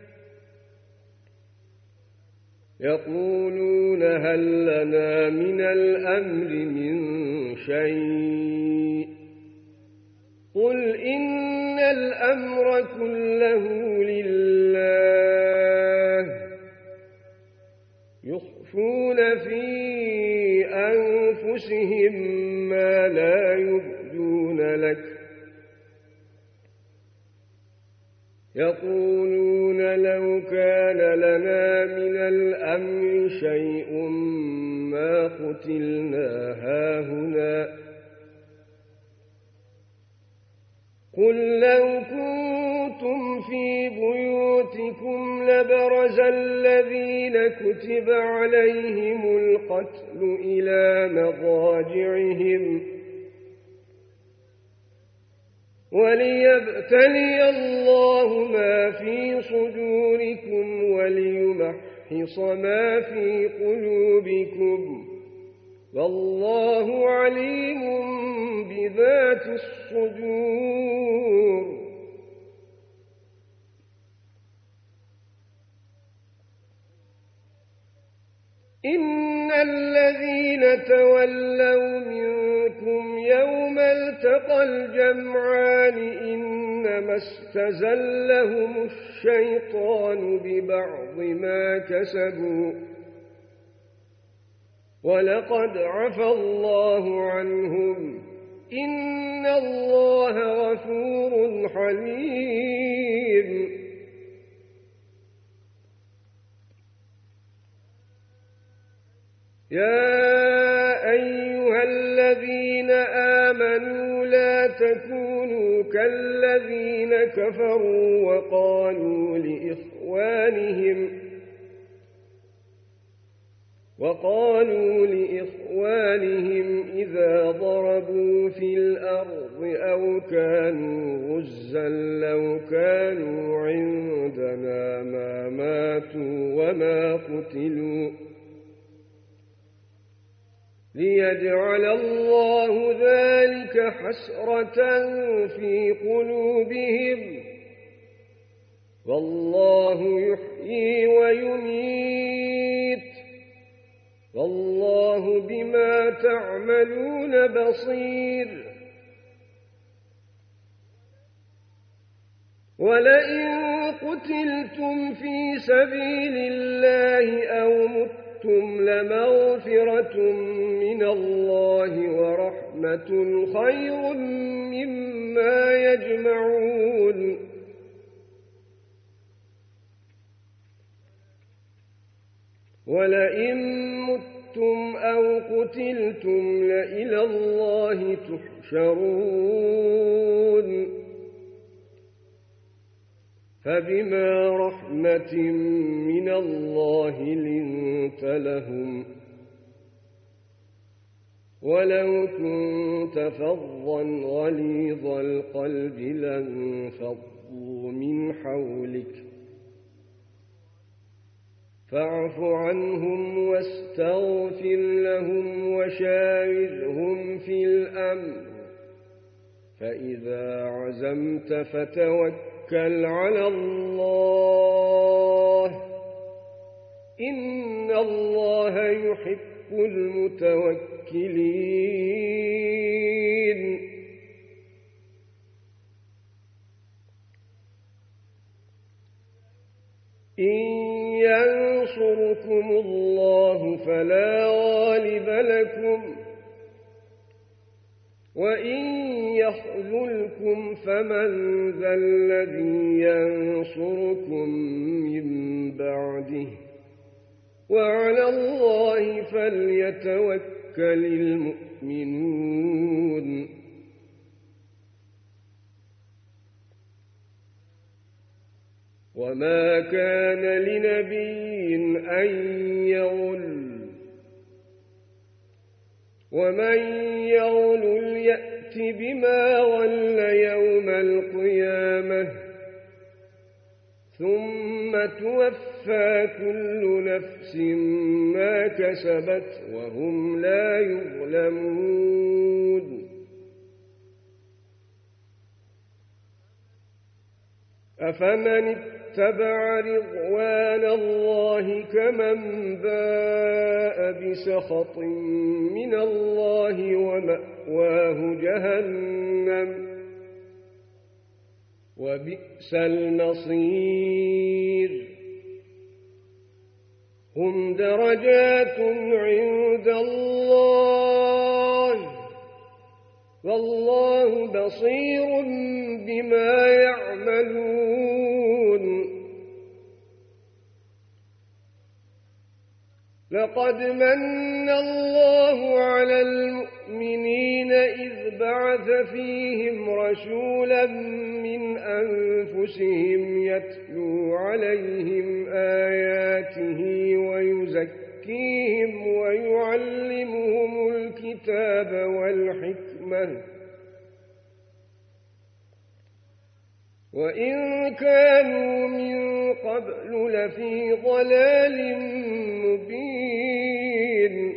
يقولون هل لنا من الأمر من شيء قل إن الأمر كله لله يخفون في أنفسهم ما لا يبدون لك يقولون لو كان لنا من الأمر شيء ما قتلنا هاهنا قل لو كنتم في بيوتكم لبرز الذين كتب عليهم القتل إلى مضاجعهم وليبتلي الله ما في صدوركم وليمحص ما في قلوبكم والله عليم بذات الصدور إن الذين تولوا منكم يوم التقى الجمعان إنما استزلهم الشيطان ببعض ما كسبوا ولقد عفى الله عنهم إن الله غفور حليم يا أيها الذين آمنوا لا تكونوا كالذين كفروا وقالوا لإخوانهم وقالوا لإخوانهم إذا ضربوا في الأرض أو كانوا غزا لو كانوا عندنا ما ماتوا وما قتلوا ليجعل الله ذلك حسرة في قلوبهم والله يحيي ويميت والله بما تعملون بصير ولئن قتلتم في سبيل الله أو متم لمغفرة من الله ورحمة خير مما يجمعون ولئن متم أو قتلتم لإلى الله تحشرون فبما رحمة من الله لنت لهم ولو كنت فظا غليظ القلب لانفضوا من حولك فاعف عنهم واستغفر لهم وشاورهم في الأمر فإذا عزمت فتوكل على الله إن الله يحب المتوكلين إن ينصركم الله فلا غالب لكم وإن يخذلكم فمن ذا الذي ينصركم من بعده وعلى الله فليتوكل المؤمنون وما كان لنبي أن يغل ومن يغل يأت بما غل يوم القيامة ثم توفى كل نفس ما كسبت وهم لا يظلمون أفمن اتبع رضوان الله كمن باء بسخط من الله ومأواه جهنم وبئس المصير هم درجات عند الله والله بصير بما يعملون لقد من الله على المؤمنين إذ بعث فيهم رسولا من أنفسهم يتلو عليهم آياته ويزكيهم ويعلمهم الكتاب والحكمة وإن كانوا من قبل لفي ضلال مبين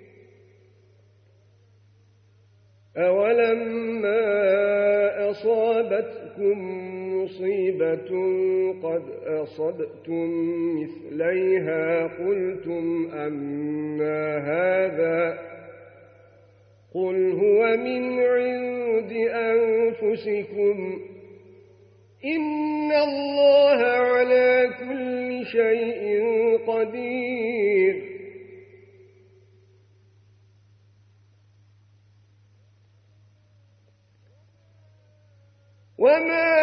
أولما أصابتكم مصيبة قد أصبتم مثليها قلتم أنى هذا قل هو من عند أنفسكم إن الله على كل شيء قدير وما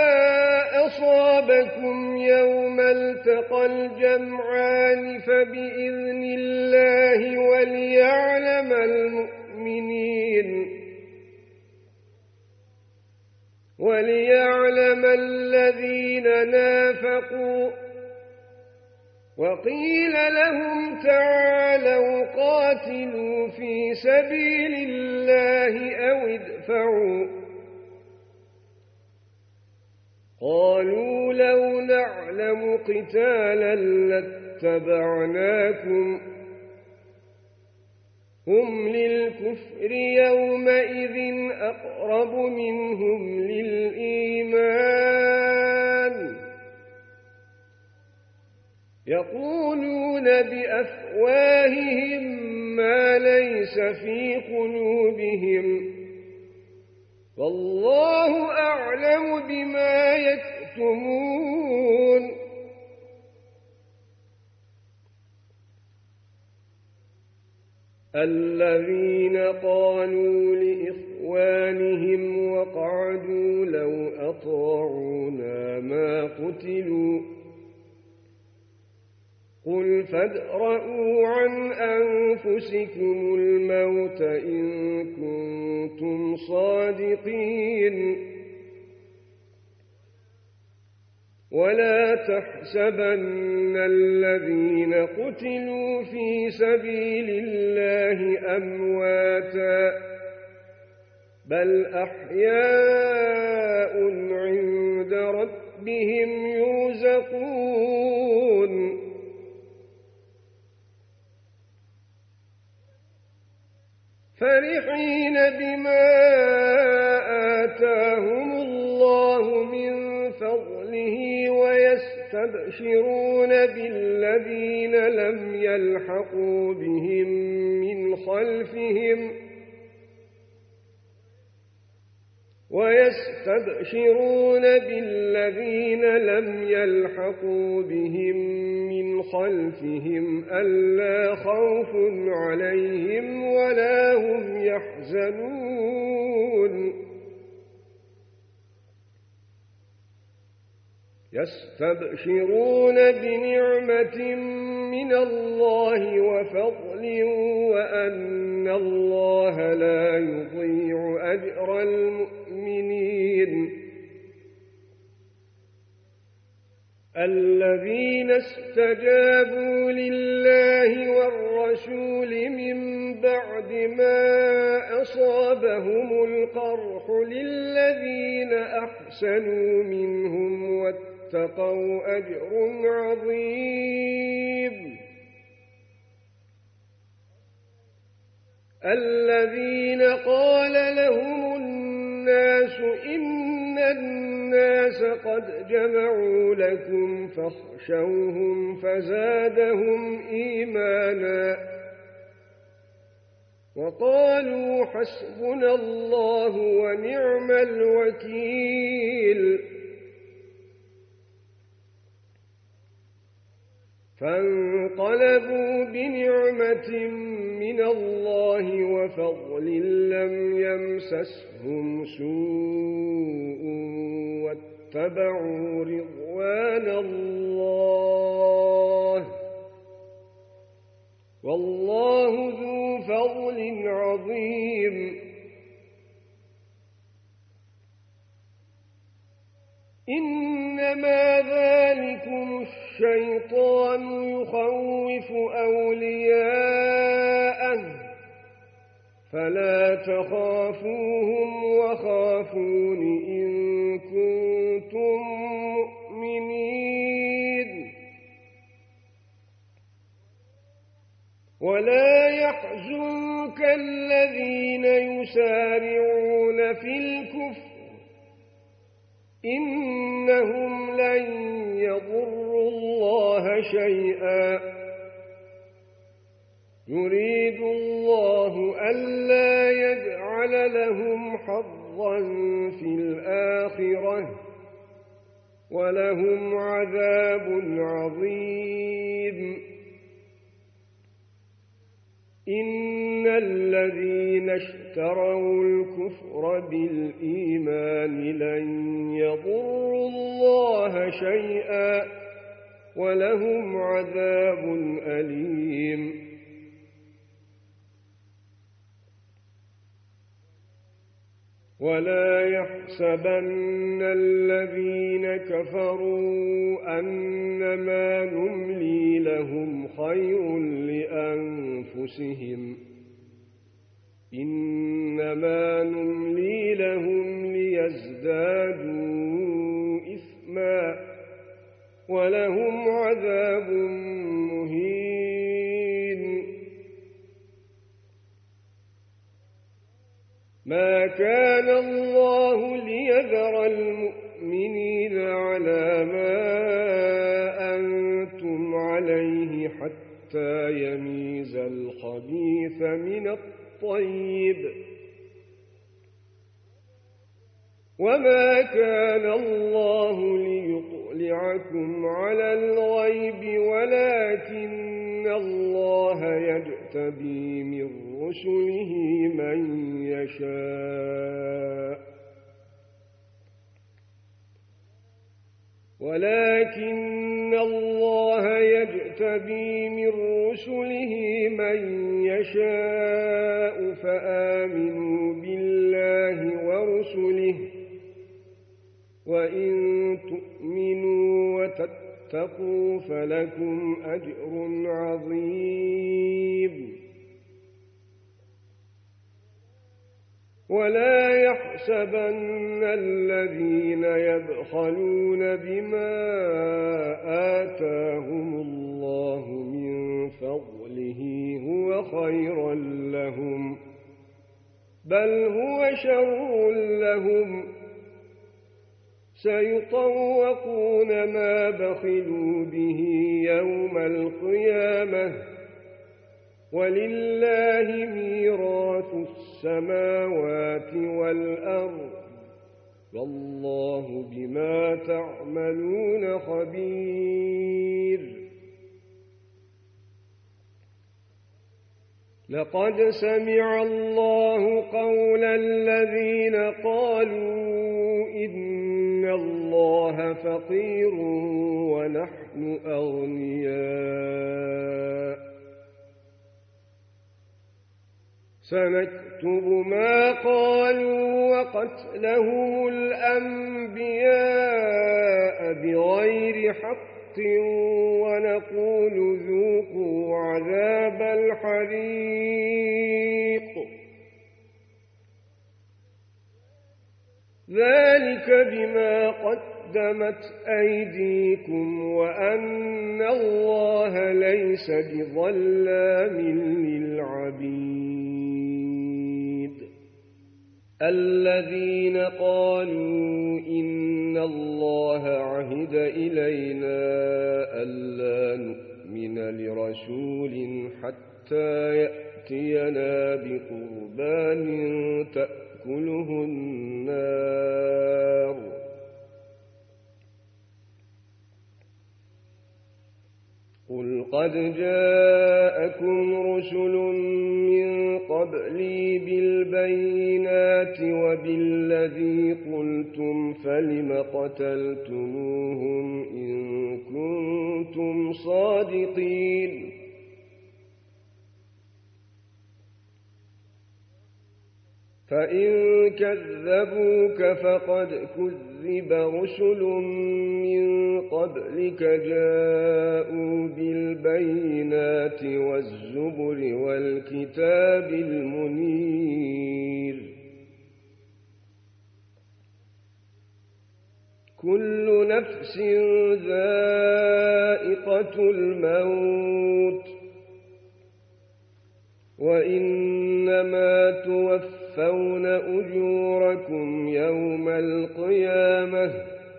أصابكم يوم التقى الجمعان فبإذن الله وليعلم المؤمنين وليعلم الذين نافقوا وقيل لهم تعالوا قاتلوا في سبيل الله أو ادفعوا قالوا لو نعلم قتالا لاتبعناكم هم للكفر يومئذ أقرب منهم للإيمان يقولون بأفواههم ما ليس في قلوبهم والله أعلم بما يكتمون الذين قالوا لإخوانهم وقعدوا لو أطاعونا ما قتلوا قل فادرءوا عن أنفسكم الموت إن كنتم صادقين ولا تحسبن الذين قتلوا في سبيل الله أمواتا بل أحياء عند ربهم يرزقون فرحين بما آتاهم الله من فضله ويستبشرون بالذين لم يلحقوا بهم من خلفهم ويستبشرون بالذين لم يلحقوا بهم من خلفهم ألا خوف عليهم ولا هم يحزنون يستبشرون بنعمة من الله وفضل وأن الله لا يضيع أجر المؤمنين الذين استجابوا لله والرسول من بعد ما أصابهم القرح للذين أحسنوا منهم واتقوا أجر عظيم الذين قال لهم الناس إن الناس قد جمعوا لكم فاخشوهم فزادهم إيمانا وقالوا حسبنا الله ونعم الوكيل فانقلبوا بنعمة من الله وفضل لم يمسسهم سوء واتبعوا رضوان الله والله ذو فضل عظيم إنما ذلكم الشيطان يخوف أولياءه فلا تخافوهم وخافون إن كنتم مؤمنين ولا يحزنك الذين يسارعون في الكفر إنهم لن يضروا الله شيئا يريد الله ألا يجعل لهم حظا في الآخرة ولهم عذاب عظيم إن الذين اشتروا الكفر بالإيمان لن يضروا الله شيئا ولهم عذاب أليم ولا يحسبن الذين كفروا أنما نملي لهم خير لأنفسهم إنما نملي لهم ليزدادوا إثما ولهم عذاب مهين ما كان الله ليذر المؤمنين على ما أنتم عليه حتى يميز الخبيث من الطيب وما كان الله ليطلعكم على الغيب ولكن الله يجتبي من رسله من يشاء ولكن الله يجتبي من رسله من يشاء فآمنوا بالله ورسله وإن تؤمنوا وتتقوا فلكم أجر عظيم ولا يحسبن الذين يبخلون بما آتاهم الله من فضله هو خيرا لهم بل هو شر لهم سيطوقون ما بخلوا به يوم القيامة ولله ميراث السماوات والأرض والله بما تعملون خبير. لقد سمع الله قول الذين قالوا إن الله فقير ونحن أغنياء سنكتب ما قالوا وقتلهم الأنبياء بغير حق ونقول ذوقوا عذاب الحريق ذلك بما قدمت أيديكم وأن الله ليس بظلام للعبيد. الذين قالوا إن الله عهد إلينا ألا نؤمن لرسول حتى يأتينا بقربان تأكله النار قل قد جاءكم رسل من قبلي بالبينات وبالذي قلتم فلم قتلتموهم إن كنتم صادقين فإن كذبوك فقد كذب رسل من قبلك جاءوا بالبينات والزبر والكتاب المنير كل نفس ذائقة الموت وإنما توفون أجوركم يوم القيامة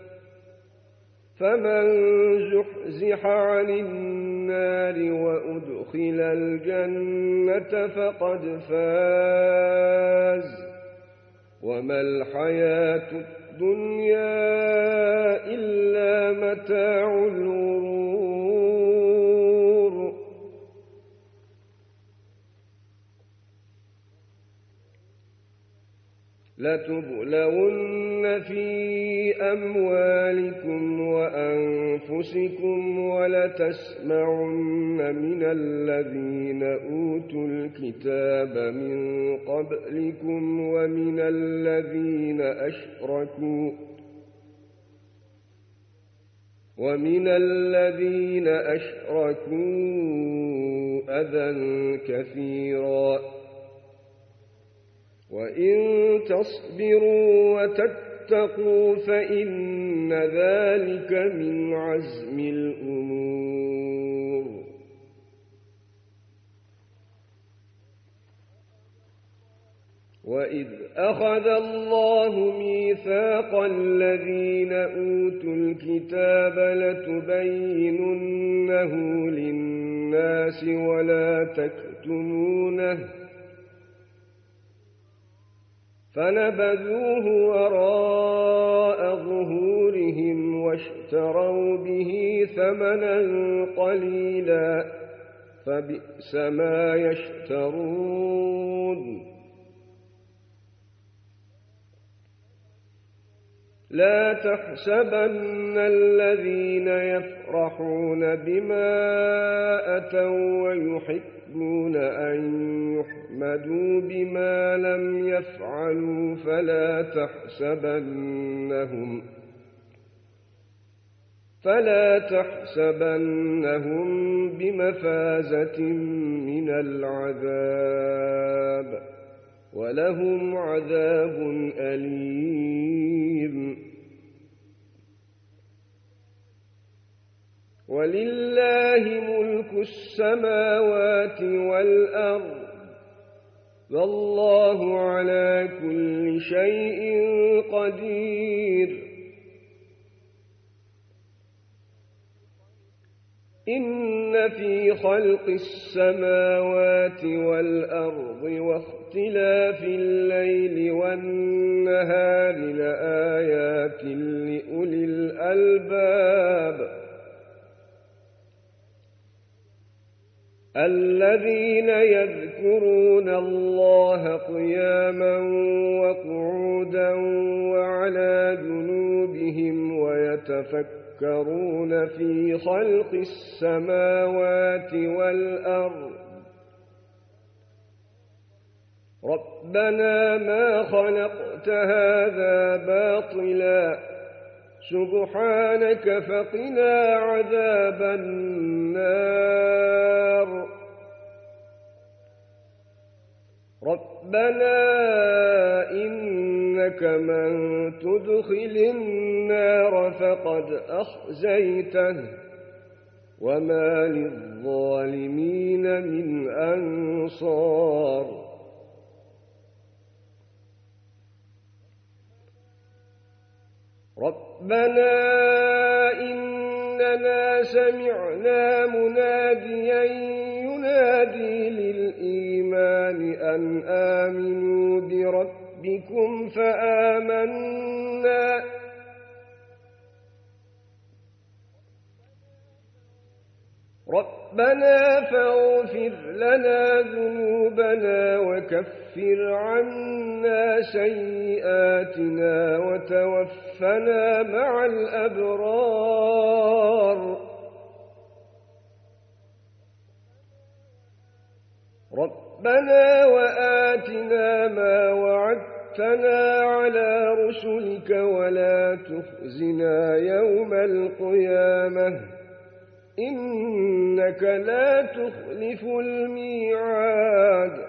فمن زحزح عن النار وأدخل الجنة فقد فاز وما الحياة الدنيا إلا متاع الغرور. لتبلون في أموالكم وأنفسكم ولتسمعن من الذين أوتوا الكتاب من قبلكم ومن الذين أشركوا ومن الذين أشركوا أذى كثيرا وإن تصبروا وتتقوا فإن ذلك من عزم الأمور. وإذ أخذ الله ميثاق الذين أوتوا الكتاب لتبيننه للناس ولا تكتمونه فنبذوه وراء ظهورهم واشتروا به ثمنا قليلا فبئس ما يشترون. لا تحسبن الذين يفرحون بما أتوا ويحبون أن يحمدوا بما لم يفعلوا فلا تحسبنهم فلا تحسبنهم بمفازة من العذاب ولهم عذاب أليم. ولله ملك السماوات والأرض والله على كل شيء قدير. إن في خلق السماوات والأرض واختلاف الليل والنهار لآيات لأولي الألباب الذين يذكرون الله قياما وقعودا وعلى جنوبهم ويتفكرون في خلق السماوات والأرض ربنا ما خلقت هذا باطلا سبحانك فقنا عذاب النار. ربنا إنك من تدخل النار فقد أخزيته وما للظالمين من أنصار. ربنا إننا سمعنا مناديا ينادي للإيمان أن آمنوا بربكم فآمنا ربنا فاغفر لنا ذنوبنا وكفر عنا سيئاتنا وتوفنا مع الأبرار. ربنا وآتنا ما وعدتنا على رسلك ولا تخزنا يوم القيامة إنك لا تخلف الميعاد.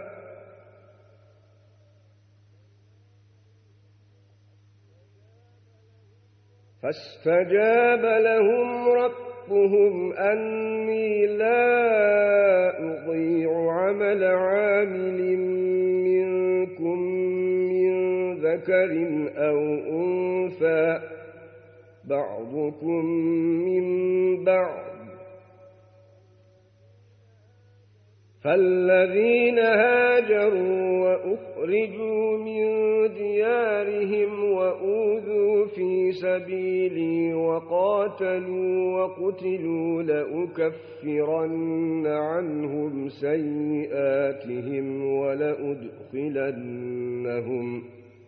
فاستجاب لهم ربهم أني لا أضيع عمل عامل منكم من ذكر أو أنثى بعضكم من بعض فالذين هاجروا وأخرجوا من ديارهم وأوذوا في سبيلي وقاتلوا وقتلوا لأكفرن عنهم سيئاتهم ولأدخلنهم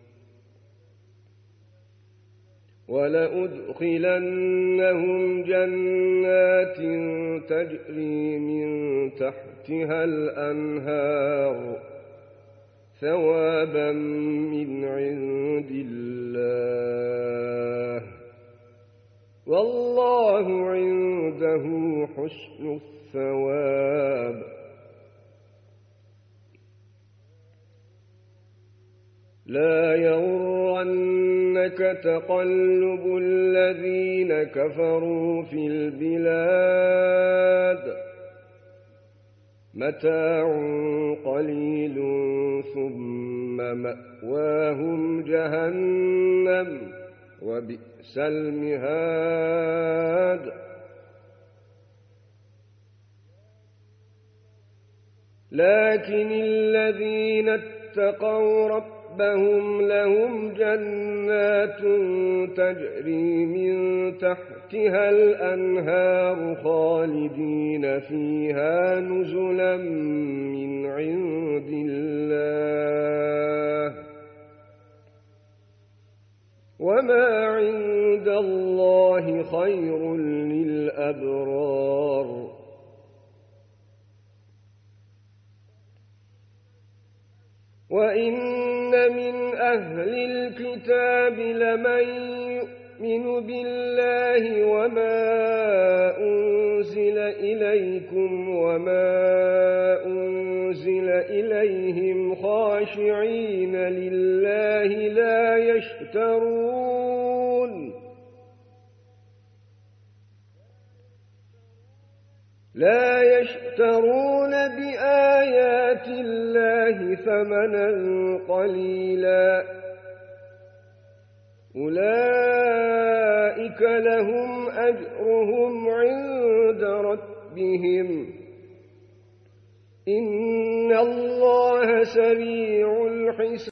ولأدخلنهم جنات تجري من تحتها الأنهار ثوابا من عند الله والله عنده حسن الثواب. لا يغرنك تقلب الذين كفروا في البلاد متاع قليل ثم مأواهم جهنم وبئس المهاد. لكن الذين اتقوا ربهم ربهم لهم جنات تجري من تحتها الأنهار خالدين فيها نزلا من عند الله وما عند الله خير للأبرار. وإن من أهل الكتاب لمن يؤمن بالله وما أنزل إليكم وما أنزل إليهم خاشعين لله لا يشترون لا يشترون بآيات الله ثمنا قليلا أولئك لهم أجرهم عند ربهم إن الله سريع الحساب.